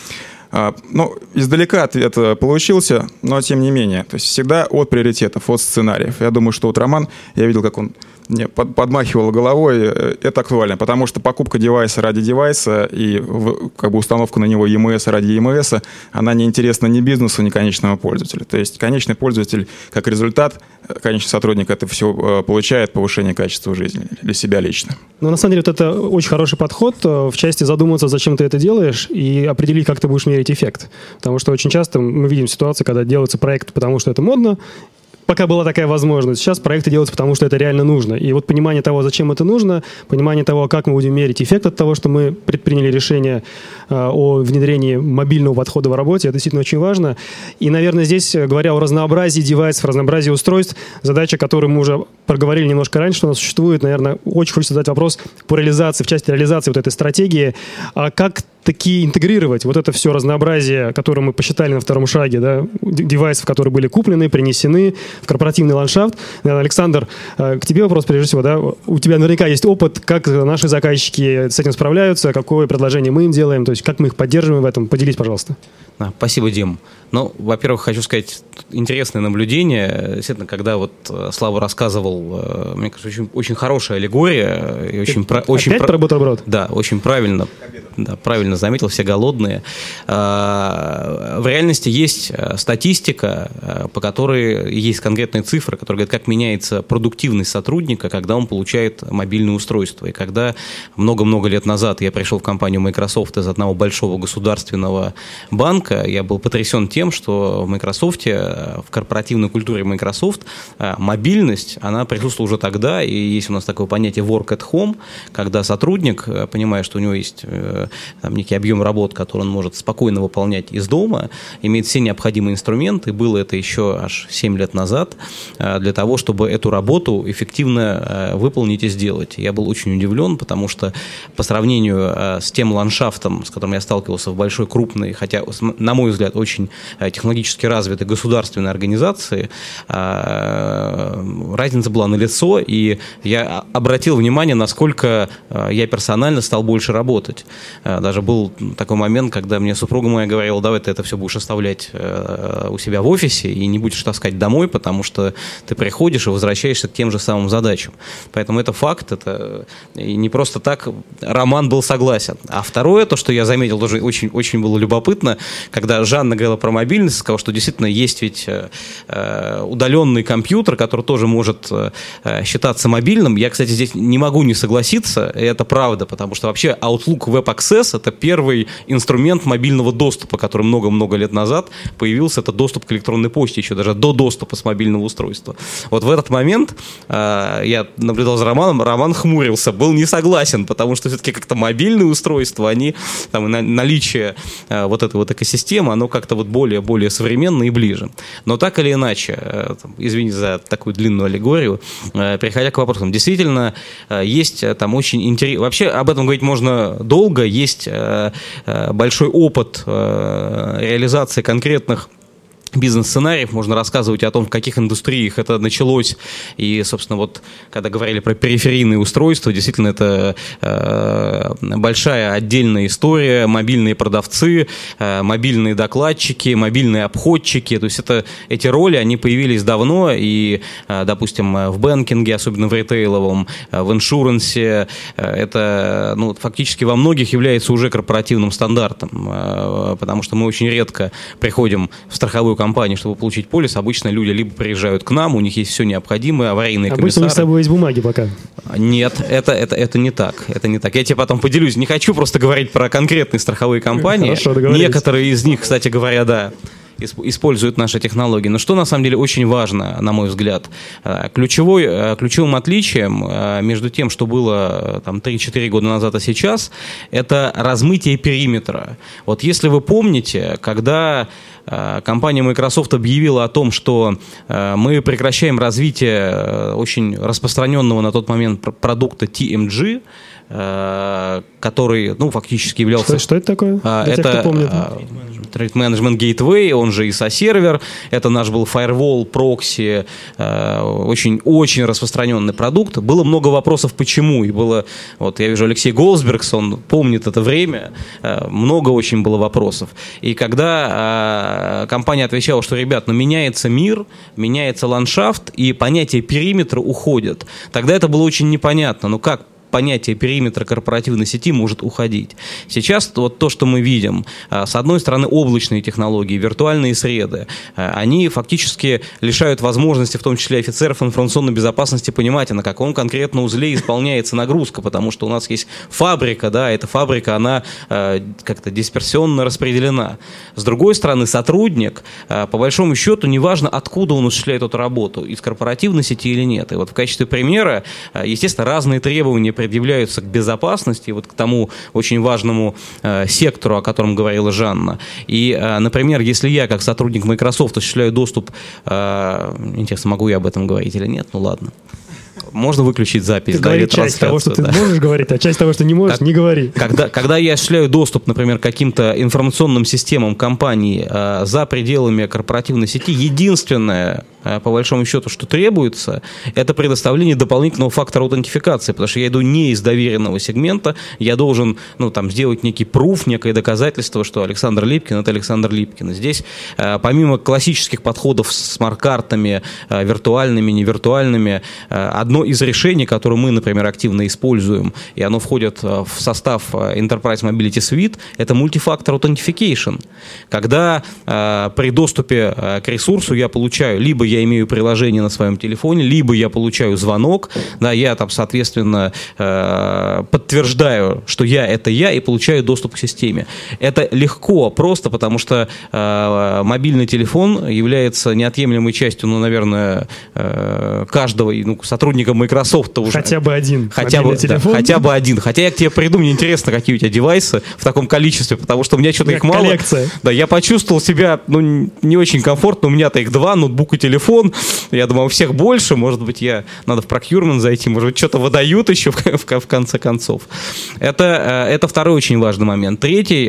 Ну, издалека ответ получился, но тем не менее. То есть всегда от приоритетов, от сценариев. Я думаю, что вот Роман, я видел, как он мне подмахивал головой, это актуально, потому что покупка девайса ради девайса и как бы установка на него EMS ради EMS, она не интересна ни бизнесу, ни конечному пользователю. То есть конечный пользователь, как результат, конечный сотрудник это все получает, повышение качества жизни для себя лично. Ну, на самом деле, вот это очень хороший подход в части задуматься, зачем ты это делаешь, и определить, как ты будешь мерить эффект. Потому что очень часто мы видим ситуации, когда делается проект, потому что это модно, пока была такая возможность. Сейчас проекты делаются, потому что это реально нужно. И вот понимание того, зачем это нужно, понимание того, как мы будем мерить эффект от того, что мы предприняли решение о внедрении мобильного подхода в работе, это действительно очень важно. И, наверное, здесь, говоря о разнообразии девайсов, разнообразии устройств, задача, которую мы уже проговорили немножко раньше, что у нас существует, наверное, очень хочется задать вопрос по реализации, в части реализации вот этой стратегии. А как таки интегрировать вот это все разнообразие, которое мы посчитали на втором шаге, да, девайсов, которые были куплены, принесены в корпоративный ландшафт. Наверное, Александр, к тебе вопрос прежде всего. Да? У тебя наверняка есть опыт, как наши заказчики с этим справляются, какое предложение мы им делаем, то есть как мы их поддерживаем в этом. Поделись, пожалуйста. Спасибо, Дим. Ну, во-первых, хочу сказать, интересное наблюдение. Действительно, когда вот Слава рассказывал, мне кажется, очень хорошая аллегория. И очень про бутерброд? Да, очень правильно. Да, правильно заметил, все голодные. В реальности есть статистика, по которой есть конкретные цифры, которые говорят, как меняется продуктивность сотрудника, когда он получает мобильное устройство. И когда много-много лет назад я пришел в компанию Microsoft из одного большого государственного банка, я был потрясен тем, что в Microsoft, в корпоративной культуре Microsoft, мобильность, она присутствовала уже тогда, и есть у нас такое понятие work at home, когда сотрудник, понимая, что у него есть там, некий объем работ, который он может спокойно выполнять из дома, имеет все необходимые инструменты, было это еще аж 7 лет назад, для того, чтобы эту работу эффективно выполнить и сделать. Я был очень удивлен, потому что по сравнению с тем ландшафтом, с которым я сталкивался в большой, крупной, хотя, на мой взгляд, очень технологически развитой государственной организации, разница была налицо, и я обратил внимание, насколько я персонально стал больше работать. Даже был такой момент, когда мне супруга моя говорила, давай ты это все будешь оставлять у себя в офисе и не будешь таскать домой, потому что ты приходишь и возвращаешься к тем же самым задачам. Поэтому это факт, это и не просто так Роман был согласен. А второе, то, что я заметил, тоже очень, очень было любопытно, когда Жанна говорила про мобильность, сказала, что действительно есть ведь удаленный компьютер, который тоже может считаться мобильным. Я, кстати, здесь не могу не согласиться, и это правда, потому что вообще Outlook Web Access — это первый инструмент мобильного доступа, который много-много лет назад появился. Это доступ к электронной почте, еще даже до доступа с мобильного устройства. Вот в этот момент я наблюдал за Романом, Роман хмурился, был не согласен, потому что все-таки как-то мобильные устройства, они, там, наличие вот этой вот экосистемы, оно как-то вот более современное и ближе. Но так или иначе, извините за такую длинную аллегорию, переходя к вопросам, действительно есть там очень интересно, вообще об этом говорить можно долго, есть большой опыт реализации конкретных бизнес-сценариев, можно рассказывать о том, в каких индустриях это началось. И, собственно, вот когда говорили про периферийные устройства, действительно, это большая отдельная история. Мобильные продавцы, мобильные докладчики, мобильные обходчики. То есть эти роли, они появились давно. И, допустим, в бэнкинге, особенно в ритейловом, в иншурансе, это фактически во многих является уже корпоративным стандартом. Потому что мы очень редко приходим в страховую компанию компании, чтобы получить полис, обычно люди либо приезжают к нам, у них есть все необходимое, аварийные комиссары. Обычно у них с собой есть бумаги пока. Нет, это не так. Это не так. Я тебе потом поделюсь. Не хочу просто говорить про конкретные страховые компании. Хорошо, договорились. Некоторые из них, кстати говоря, да, используют наши технологии. Но что на самом деле очень важно, на мой взгляд, ключевым отличием между тем, что было там 3-4 года назад и сейчас, это размытие периметра. Вот если вы помните, когда компания Microsoft объявила о том, что мы прекращаем развитие очень распространенного на тот момент продукта TMG, который, фактически являлся... Что это такое? Это Trade Management Gateway, он же ISA-сервер. Это наш был firewall, прокси, очень распространенный продукт. Было много вопросов, почему. И было, я вижу, Алексей Голсбергс, он помнит это время. Много очень было вопросов. И когда компания отвечала, что, ребят, меняется мир, меняется ландшафт, и понятие периметра уходит, тогда это было очень непонятно. Как понятие периметра корпоративной сети может уходить. Сейчас то, что мы видим, с одной стороны, облачные технологии, виртуальные среды, они фактически лишают возможности, в том числе офицеров информационной безопасности, понимать, на каком конкретно узле исполняется нагрузка, потому что у нас есть фабрика, эта фабрика, она как-то дисперсионно распределена. С другой стороны, сотрудник, по большому счету, неважно, откуда он осуществляет эту работу, из корпоративной сети или нет. И в качестве примера, естественно, разные требования предъявляются к безопасности, к тому очень важному сектору, о котором говорила Жанна. И, например, если я, как сотрудник Microsoft, осуществляю доступ, интересно, могу я об этом говорить или нет? Ну ладно. Можно выключить запись. Говори часть того, что ты можешь говорить, а часть того, что не можешь, не говори. Когда я осуществляю доступ, например, к каким-то информационным системам компании за пределами корпоративной сети, единственное, по большому счету, что требуется, это предоставление дополнительного фактора аутентификации, потому что я иду не из доверенного сегмента, я должен сделать некий пруф, некое доказательство, что Александр Липкин – это Александр Липкин. И здесь, помимо классических подходов с смарт-картами, виртуальными, невиртуальными, одно из решений, которое мы, например, активно используем, и оно входит в состав Enterprise Mobility Suite, это Multi-Factor Authentication. Когда при доступе к ресурсу я получаю, либо я имею приложение на своем телефоне, либо я получаю звонок, я соответственно, подтверждаю, что это я, и получаю доступ к системе. Это легко, просто потому что мобильный телефон является неотъемлемой частью, наверное, каждого сотрудника Microsoft уже. Хотя бы один. Хотя бы один. Хотя я к тебе приду, мне интересно, какие у тебя девайсы в таком количестве, потому что у меня что-то их мало. Коллекция. Да, я почувствовал себя не очень комфортно. У меня-то их 2, ноутбук и телефон. Я думаю, у всех больше. Может быть, надо в procurement зайти, может быть, что-то выдают еще в конце концов. Это второй очень важный момент. Третий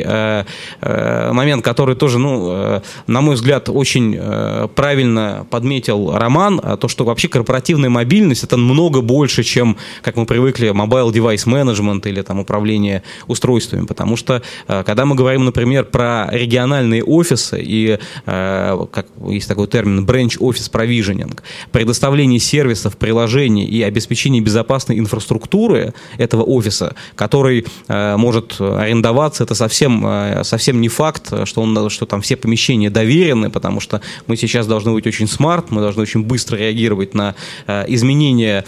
момент, который тоже, на мой взгляд, очень правильно подметил Роман, то, что вообще корпоративная мобильность — это много больше, чем, как мы привыкли, mobile device management или управление устройствами. Потому что, когда мы говорим, например, про региональные офисы и, как есть такой термин, branch office provisioning, предоставление сервисов, приложений и обеспечение безопасной инфраструктуры этого офиса, который может арендоваться, это совсем не факт, что там все помещения доверены, потому что мы сейчас должны быть очень смарт, мы должны очень быстро реагировать на изменения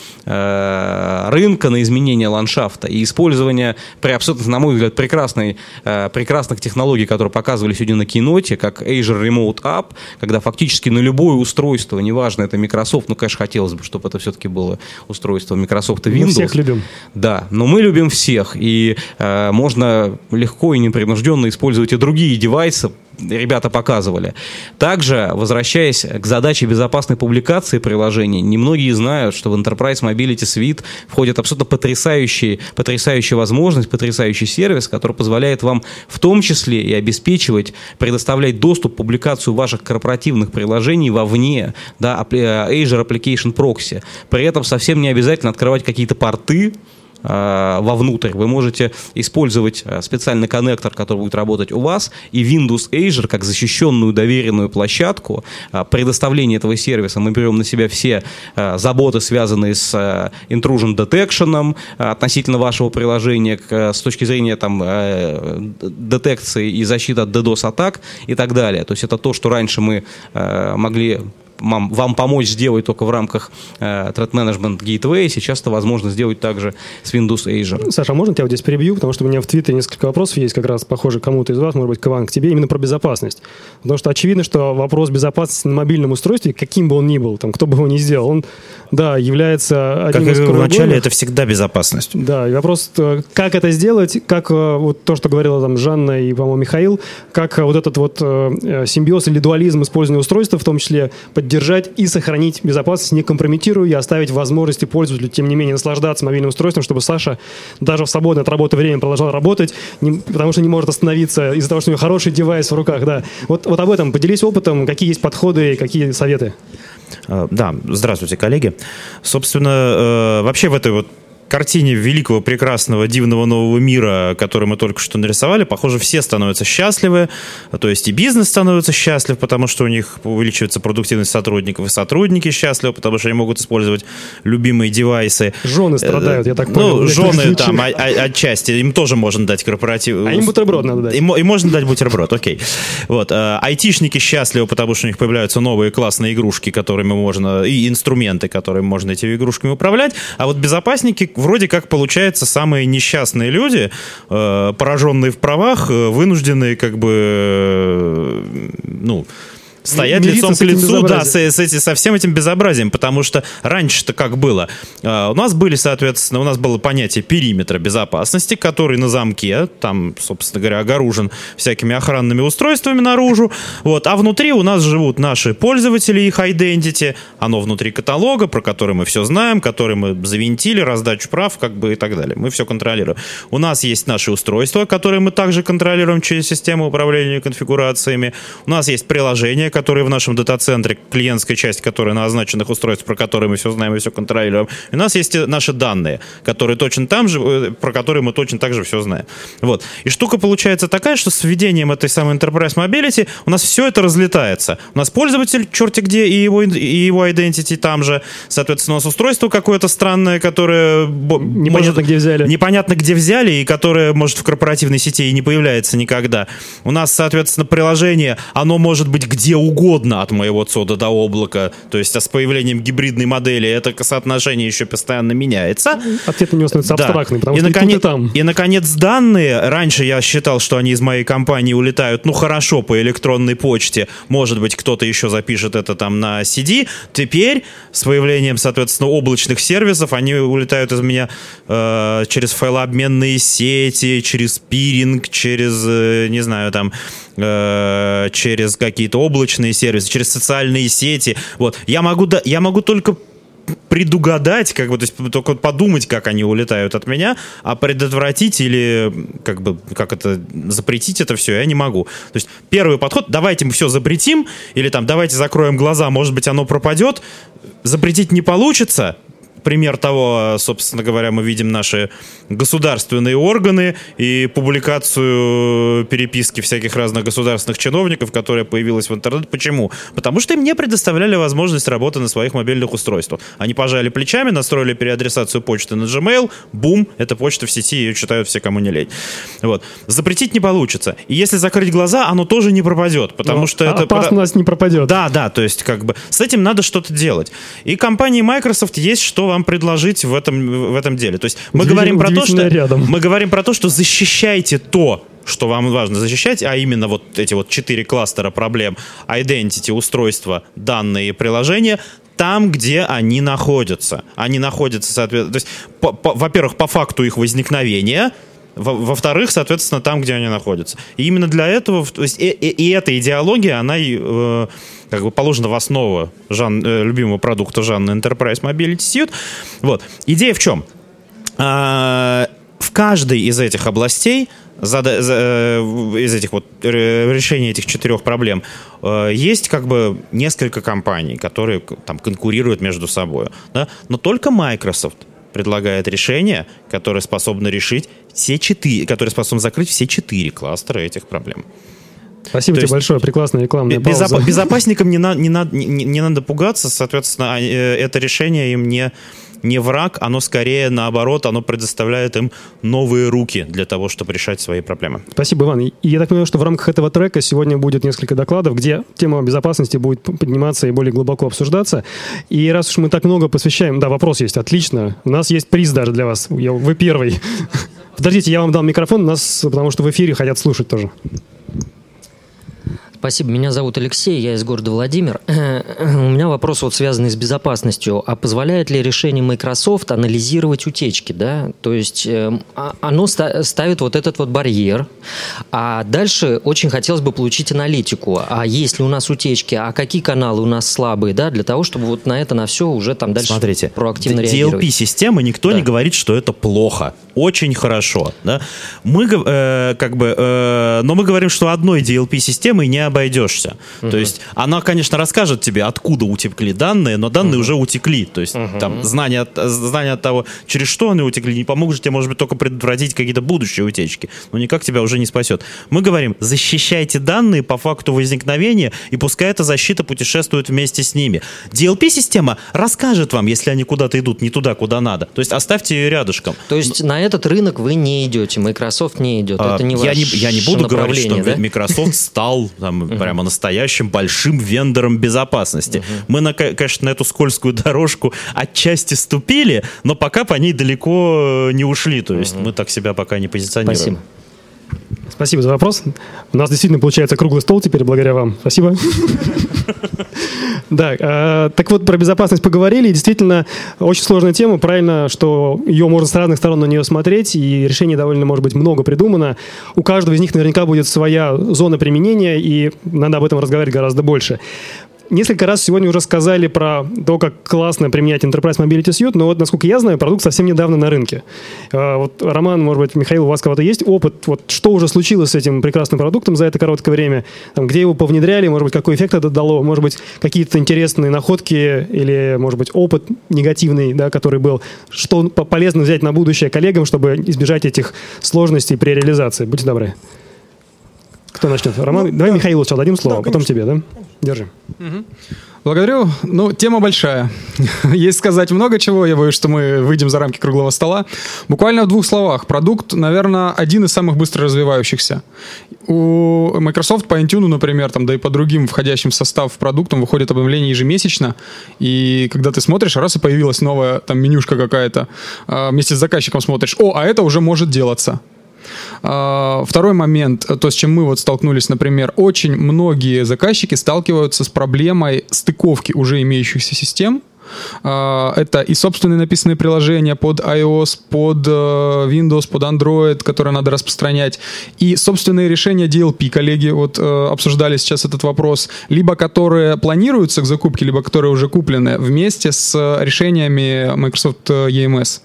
рынка, на изменения ландшафта. И использование при абсолютно, на мой взгляд, прекрасных технологий, которые показывали сегодня на Keynote, как Azure Remote App, когда фактически на любое устройство, неважно, это Microsoft, конечно, хотелось бы, чтобы это все-таки было устройство Microsoft и Windows. Мы всех любим. Да, но мы любим всех, и можно легко и непринужденно использовать и другие девайсы, ребята показывали. Также, возвращаясь к задаче безопасной публикации приложений, немногие знают, что в Enterprise Mobility Suite входит абсолютно потрясающая возможность, потрясающий сервис, который позволяет вам в том числе и обеспечивать, предоставлять доступ, публикацию ваших корпоративных приложений вовне, Azure Application Proxy. При этом совсем не обязательно открывать какие-то порты, вовнутрь. Вы можете использовать специальный коннектор, который будет работать у вас, и Windows Azure как защищенную доверенную площадку предоставления этого сервиса. Мы берем на себя все заботы, связанные с intrusion detection относительно вашего приложения с точки зрения там, детекции и защиты от DDoS-атак и так далее. То есть это то, что раньше мы могли вам помочь сделать только в рамках Threat Management Gateway. Сейчас это возможно сделать также с Windows Azure. Саша, а можно я вот здесь перебью? Потому что у меня в Твиттере несколько вопросов есть, как раз похоже кому-то из вас, может быть, к тебе, именно про безопасность. Потому что очевидно, что вопрос безопасности на мобильном устройстве, каким бы он ни был, там, кто бы его ни сделал, он, да, является одним из краеугольных. Вначале это всегда безопасность. Да, и вопрос, как это сделать, как вот то, что говорила там Жанна и, по-моему, Михаил, как вот этот вот симбиоз или дуализм использования устройства, в том числе поддержать и сохранить безопасность, не компрометируя, и оставить возможности пользователю, тем не менее, наслаждаться мобильным устройством, чтобы Саша даже в свободное от работы время продолжал работать, потому что не может остановиться из-за того, что у него хороший девайс в руках. Да. Вот об этом поделись опытом, какие есть подходы, какие советы. Да, здравствуйте, коллеги. Собственно, вообще в этой вот картине великого, прекрасного, дивного нового мира, который мы только что нарисовали, похоже, все становятся счастливы, то есть и бизнес становится счастлив, потому что у них увеличивается продуктивность сотрудников, и сотрудники счастливы, потому что они могут использовать любимые девайсы. Жены страдают, я так понял. Ну, жены там отчасти, им тоже можно дать корпоратив. А им бутерброд надо дать. И можно дать бутерброд, окей. Вот. Айтишники счастливы, потому что у них появляются новые классные игрушки, которыми можно, и инструменты, которыми можно этими игрушками управлять, а вот безопасники вроде как, получается, самые несчастные люди, пораженные в правах, вынужденные как бы, стоять лицом к лицу, да, со всем этим безобразием, потому что раньше-то как было? У нас было понятие периметра безопасности, который на замке, там, собственно говоря, огорожен всякими охранными устройствами наружу, вот, а внутри у нас живут наши пользователи, их identity, оно внутри каталога, про который мы все знаем, который мы завинтили, раздачу прав, как бы и так далее, мы все контролируем. У нас есть наши устройства, которые мы также контролируем через систему управления конфигурациями, у нас есть приложения, которые в нашем дата-центре, клиентская часть, которая на означенных устройствах, про которые мы все знаем и все контролируем. И у нас есть наши данные, которые точно там же, про которые мы точно так же все знаем. Вот. И штука получается такая, что с введением этой самой Enterprise Mobility у нас все это разлетается. У нас пользователь черти где и его identity там же. Соответственно, у нас устройство какое-то странное, которое непонятно где взяли, и которое, может, в корпоративной сети и не появляется никогда. У нас, соответственно, приложение, оно может быть где угодно от моего цода до облака, то есть с появлением гибридной модели это соотношение еще постоянно меняется. Ответ на него становится абстрактный, потому что и там. И, наконец, данные. Раньше я считал, что они из моей компании улетают, хорошо, по электронной почте. Может быть, кто-то еще запишет это там на CD. Теперь, с появлением, соответственно, облачных сервисов, они улетают из меня через файлообменные сети, через пиринг, через, не знаю, там, через какие-то облачные сервисы, через социальные сети. Вот. Я могу только предугадать, как бы, то есть только подумать, как они улетают от меня, а предотвратить или запретить это все я не могу. То есть первый подход, давайте мы все запретим, или там давайте закроем глаза, может быть оно пропадет. Запретить не получится. Пример того, собственно говоря, мы видим наши государственные органы и публикацию переписки всяких разных государственных чиновников, которая появилась в интернете. Почему? Потому что им не предоставляли возможность работы на своих мобильных устройствах. Они пожали плечами, настроили переадресацию почты на Gmail, бум, эта почта в сети, ее читают все, кому не лень. Вот. Запретить не получится. И если закрыть глаза, оно тоже не пропадет, потому что это... Опасность не пропадет. Да, то есть как бы с этим надо что-то делать. И компании Microsoft есть что вам предложить в этом деле. То есть мы говорим про то, что защищайте то, что вам важно защищать, а именно вот эти вот 4 кластера проблем: identity, устройства, данные и приложения, там, где они находятся. Они находятся, соответственно, то есть, во-первых, по факту их возникновения, во-вторых, соответственно, там, где они находятся. И именно для этого, то есть, и эта идеология, она как бы положена в основу любимого продукта Жанны Enterprise Mobility Suite. Вот. Идея в чем? В каждой из этих областей, из этих вот решения этих 4 проблем, есть как бы несколько компаний, которые там конкурируют между собой. Да? Но только Microsoft предлагает решение, которое способно решить которое способно закрыть все 4 кластера этих проблем. Спасибо тебе большое, прекрасная рекламная пауза. Безопасникам не надо пугаться, соответственно, это решение им не враг, оно скорее наоборот, оно предоставляет им новые руки для того, чтобы решать свои проблемы. Спасибо, Иван. И я так понимаю, что в рамках этого трека сегодня будет несколько докладов, где тема безопасности будет подниматься и более глубоко обсуждаться. И раз уж мы так много посвящаем... Да, вопрос есть, отлично. У нас есть приз даже для вас. Вы первый. Подождите, я вам дал микрофон, потому что в эфире хотят слушать тоже. Спасибо. Меня зовут Алексей, я из города Владимир. У меня вопрос связанный с безопасностью. А позволяет ли решение Microsoft анализировать утечки? Да? То есть оно ставит этот барьер, а дальше очень хотелось бы получить аналитику. А есть ли у нас утечки, а какие каналы у нас слабые, да, для того, чтобы на все уже там дальше проактивно реагировать. DLP-системы никто не говорит, что это плохо. Очень хорошо. Да? Но мы говорим, что одной DLP-системой не обойдешься. То есть она, конечно, расскажет тебе, откуда утекли данные, но данные уже утекли. То есть там знание от того, через что они утекли, не помогут тебе, может быть, только предотвратить какие-то будущие утечки. Но никак тебя уже не спасет. Мы говорим, защищайте данные по факту возникновения, и пускай эта защита путешествует вместе с ними. DLP-система расскажет вам, если они куда-то идут не туда, куда надо. То есть оставьте ее рядышком. То есть на этот рынок вы не идете, Microsoft не идет. Это не ваше я не буду говорить, что да? Microsoft стал прямо настоящим большим вендором безопасности. Мы, конечно, на эту скользкую дорожку отчасти ступили, но пока по ней далеко не ушли. То есть мы так себя пока не позиционируем. Спасибо. Спасибо за вопрос. У нас действительно получается круглый стол теперь, благодаря вам. Спасибо. Да, так вот, про безопасность поговорили. И действительно, очень сложная тема. Правильно, что ее можно с разных сторон на нее смотреть, и решений довольно, может быть, много придумано. У каждого из них наверняка будет своя зона применения, и надо об этом разговаривать гораздо больше. Несколько раз сегодня уже сказали про то, как классно применять Enterprise Mobility Suite, но насколько я знаю, продукт совсем недавно на рынке. Роман, может быть, Михаил, у вас кого-то есть опыт? Что уже случилось с этим прекрасным продуктом за это короткое время? Где его повнедряли? Может быть, какой эффект это дало? Может быть, какие-то интересные находки или, может быть, опыт негативный, да, который был? Что полезно взять на будущее коллегам, чтобы избежать этих сложностей при реализации? Будьте добры. Кто начнет? Роман? Давай Михаилу сначала дадим слово, потом тебе, да? Держи. Благодарю. Тема большая. Есть сказать много чего. Я боюсь, что мы выйдем за рамки круглого стола. Буквально в 2 словах. Продукт, наверное, один из самых быстро развивающихся. У Microsoft по Intune, например, да и по другим входящим в состав продуктам выходит обновление ежемесячно. И когда ты смотришь, раз и появилась новая менюшка какая-то, вместе с заказчиком смотришь, а это уже может делаться. Второй момент, то, с чем мы столкнулись, например, очень многие заказчики сталкиваются с проблемой стыковки уже имеющихся систем. Это и собственные написанные приложения под iOS, под Windows, под Android, которые надо распространять, и собственные решения DLP, коллеги обсуждали сейчас этот вопрос, либо которые планируются к закупке, либо которые уже куплены вместе с решениями Microsoft EMS.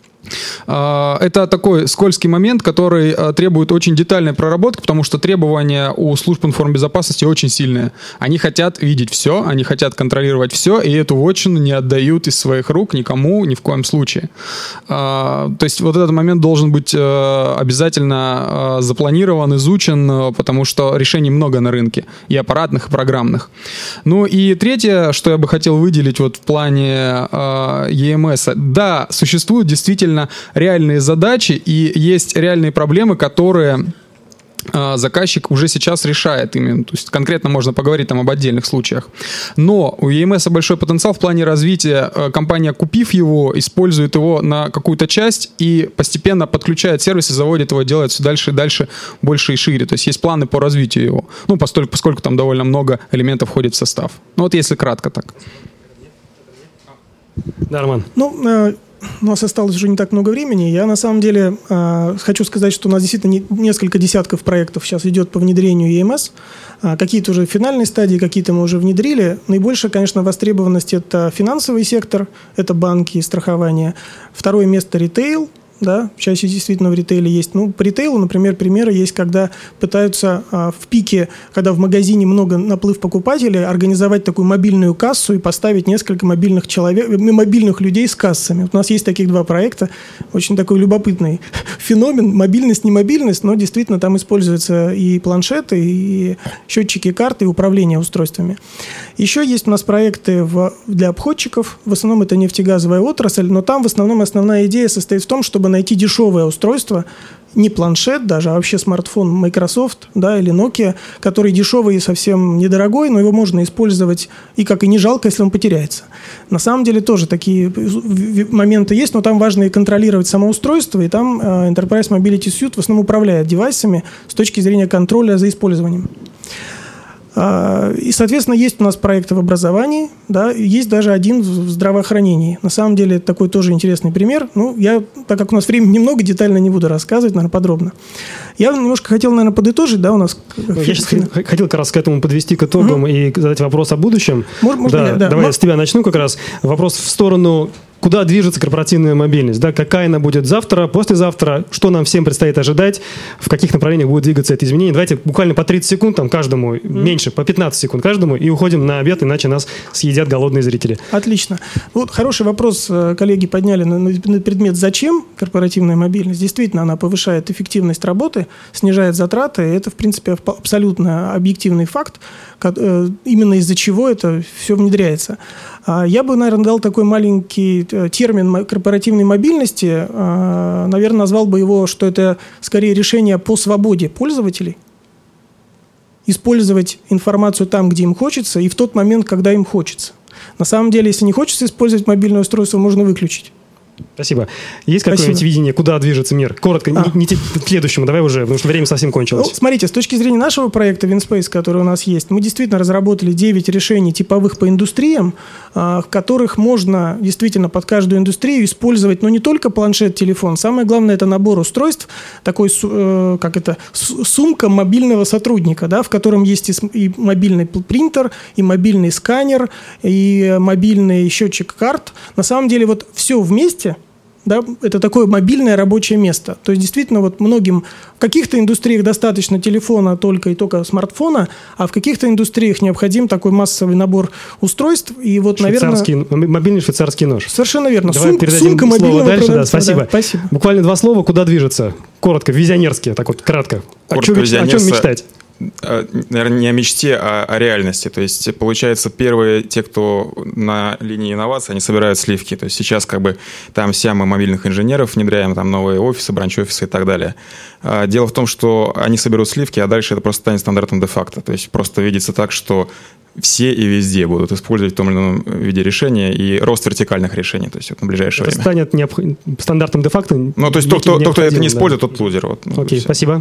Это такой скользкий момент, который требует очень детальной проработки, потому что требования у служб информбезопасности очень сильные. Они хотят видеть все, они хотят контролировать все, и эту вотчину не отдают из своих рук никому, ни в коем случае. То есть этот момент должен быть обязательно запланирован, изучен, потому что решений много на рынке, и аппаратных, и программных. И третье, что я бы хотел выделить в плане EMS. Да, существуют действительно реальные задачи и есть реальные проблемы, которые заказчик уже сейчас решает именно. То есть конкретно можно поговорить об отдельных случаях. Но у EMS большой потенциал в плане развития. Компания, купив его, использует его на какую-то часть и постепенно подключает сервисы, заводит его, делает все дальше и дальше, больше и шире. То есть есть планы по развитию его. Поскольку там довольно много элементов входит в состав. Если кратко так. Да, Роман. У нас осталось уже не так много времени. Я на самом деле хочу сказать, что у нас действительно несколько десятков проектов сейчас идет по внедрению EMS. Какие-то уже в финальной стадии, какие-то мы уже внедрили. Наибольшая, конечно, востребованность – это финансовый сектор, это банки и страхование. Второе место – ритейл. да, чаще действительно в ритейле есть. Ну, по ритейлу, например, примеры есть, когда пытаются в пике, когда в магазине много наплыв покупателей, организовать такую мобильную кассу и поставить несколько мобильных людей с кассами. Вот у нас есть таких 2 проекта, очень такой любопытный феномен, мобильность, не мобильность, но действительно там используются и планшеты, и счетчики карт, и управление устройствами. Еще есть у нас проекты для обходчиков, в основном это нефтегазовая отрасль, но там в основном основная идея состоит в том, чтобы найти дешевое устройство, не планшет даже, а вообще смартфон Microsoft, да, или Nokia, который дешевый и совсем недорогой, но его можно использовать и не жалко, если он потеряется. На самом деле тоже такие моменты есть, но там важно и контролировать само устройство, и там Enterprise Mobility Suite в основном управляет девайсами с точки зрения контроля за использованием. И, соответственно, есть у нас проекты в образовании, да, есть даже один в здравоохранении. На самом деле, это такой тоже интересный пример. Ну, так как у нас времени немного, детально не буду рассказывать, наверное, подробно. Я немножко хотел, наверное, подытожить, да, у нас... Я сейчас хотел как раз к этому подвести к итогам и задать вопрос о будущем. Давай я с тебя начну как раз. Вопрос в сторону... Куда движется корпоративная мобильность? Да? Какая она будет завтра, послезавтра? Что нам всем предстоит ожидать? В каких направлениях будет двигаться это изменение? Давайте буквально по 30 секунд там, каждому, меньше, по 15 секунд каждому, и уходим на обед, иначе нас съедят голодные зрители. Отлично. Вот хороший вопрос коллеги подняли на предмет «Зачем корпоративная мобильность?» Действительно, она повышает эффективность работы, снижает затраты. Это, в принципе, абсолютно объективный факт, именно из-за чего это все внедряется. Я бы, наверное, дал такой маленький термин корпоративной мобильности. Наверное, назвал бы его, что это скорее решение по свободе пользователей. Использовать информацию там, где им хочется, и в тот момент, когда им хочется. На самом деле, если не хочется использовать мобильное устройство, можно выключить. Спасибо. Есть какое-нибудь видение, куда движется мир? Коротко, не к следующему, давай уже, потому что время совсем кончилось. Ну, смотрите, с точки зрения нашего проекта WinSpace, который у нас есть, мы действительно разработали 9 решений типовых по индустриям, в которых можно действительно под каждую индустрию использовать, но не только планшет, телефон. Самое главное, это набор устройств, такой, сумка мобильного сотрудника, да, в котором есть и мобильный принтер, и мобильный сканер, и мобильный счетчик карт. На самом деле, вот все вместе, да, это такое мобильное рабочее место. То есть, действительно, вот многим в каких-то индустриях достаточно телефона только и только смартфона, а в каких-то индустриях необходим такой массовый набор устройств. И вот, наверное... Мобильный швейцарский нож. Совершенно верно. Давай передадим слово дальше. Да, спасибо. Да, спасибо. Буквально 2 слова, куда движется? Коротко, визионерски, так вот, кратко. О чем мечтать? Наверное, не о мечте, а о реальности. То есть, получается, первые, те, кто на линии инноваций, они собирают сливки. То есть, сейчас там вся мы мобильных инженеров внедряем, там новые офисы, бранч-офисы и так далее. Дело в том, что они соберут сливки, а дальше это просто станет стандартом де-факто. То есть, просто видится так, что все и везде будут использовать в том или ином виде решения и рост вертикальных решений, то есть вот на ближайшее время. Это станет стандартом де-факто? Ну, то есть кто это не использует, тот лузер. Вот, окей, спасибо.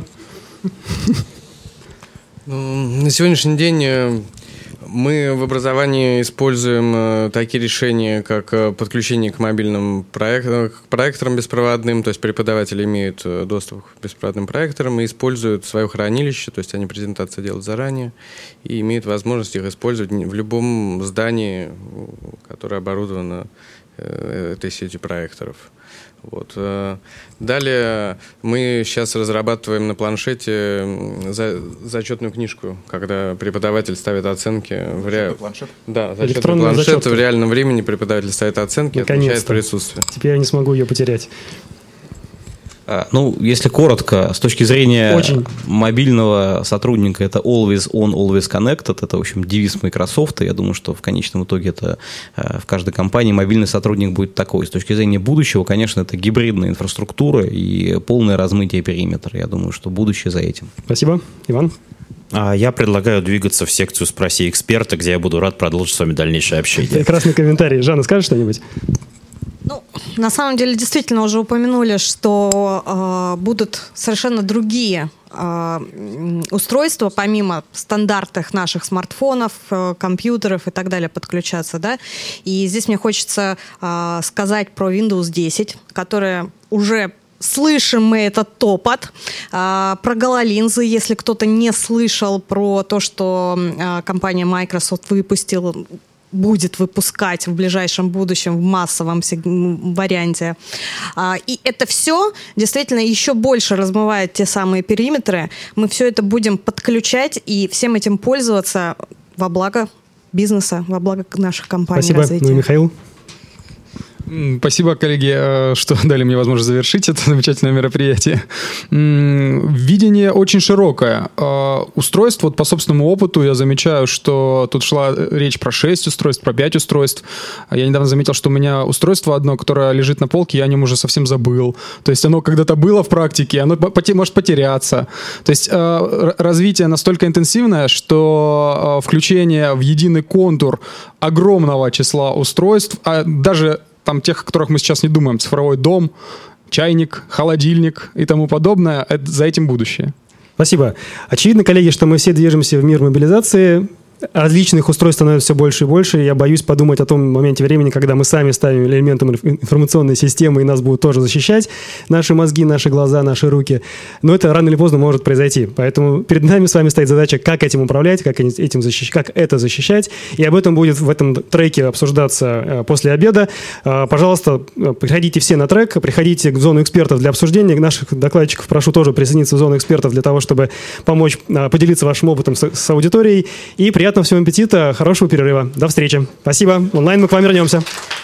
На сегодняшний день мы в образовании используем такие решения, как подключение к мобильным проекторам беспроводным, то есть преподаватели имеют доступ к беспроводным проекторам и используют свое хранилище, то есть они презентации делают заранее и имеют возможность их использовать в любом здании, которое оборудовано этой сетью проекторов. Вот. Далее мы сейчас разрабатываем на планшете зачетную книжку, когда преподаватель ставит оценки. Планшет? Да, зачетный планшет. В реальном времени преподаватель ставит оценки и отмечает присутствие. Теперь я не смогу ее потерять. Ну, если коротко, с точки зрения мобильного сотрудника, это always on, always connected. Это, в общем, девиз Microsoft. Я думаю, что в конечном итоге это в каждой компании мобильный сотрудник будет такой. С точки зрения будущего, конечно, это гибридная инфраструктура и полное размытие периметра. Я думаю, что будущее за этим. Спасибо. Иван? Я предлагаю двигаться в секцию «Спроси эксперта», где я буду рад продолжить с вами дальнейшее общение. Прекрасный комментарий. Жанна, скажешь что-нибудь? Ну, на самом деле, действительно, уже упомянули, что будут совершенно другие устройства, помимо стандартных наших смартфонов, компьютеров и так далее, подключаться, да. И здесь мне хочется сказать про Windows 10, которая уже... Слышим мы этот топот. Про гололинзы, если кто-то не слышал про то, что компания Microsoft выпустила будет выпускать в ближайшем будущем в массовом варианте. И это все действительно еще больше размывает те самые периметры. Мы все это будем подключать и всем этим пользоваться во благо бизнеса, во благо наших компаний. Спасибо. Развития. Ну и Михаил. Спасибо, коллеги, что дали мне возможность завершить это замечательное мероприятие. Видение очень широкое. Устройств, вот по собственному опыту я замечаю, что тут шла речь про 6 устройств, про 5 устройств. Я недавно заметил, что у меня устройство одно, которое лежит на полке, я о нем уже совсем забыл. То есть оно когда-то было в практике, оно может потеряться. То есть развитие настолько интенсивное, что включение в единый контур огромного числа устройств, а даже там тех, о которых мы сейчас не думаем, цифровой дом, чайник, холодильник и тому подобное, за этим будущее. Спасибо. Очевидно, коллеги, что мы все движемся в мир мобилизации. Различных устройств становится все больше и больше. Я боюсь подумать о том моменте времени, когда мы сами станем элементом информационной системы, и нас будут тоже защищать наши мозги, наши глаза, наши руки. Но это рано или поздно может произойти. Поэтому перед нами с вами стоит задача, как этим управлять, как это защищать. И об этом будет в этом треке обсуждаться после обеда. Пожалуйста, приходите все на трек, приходите в зону экспертов для обсуждения. Наших докладчиков прошу тоже присоединиться в зону экспертов для того, чтобы помочь поделиться вашим опытом с аудиторией. И приятного всем аппетита, хорошего перерыва. До встречи. Спасибо. Онлайн мы к вам вернемся.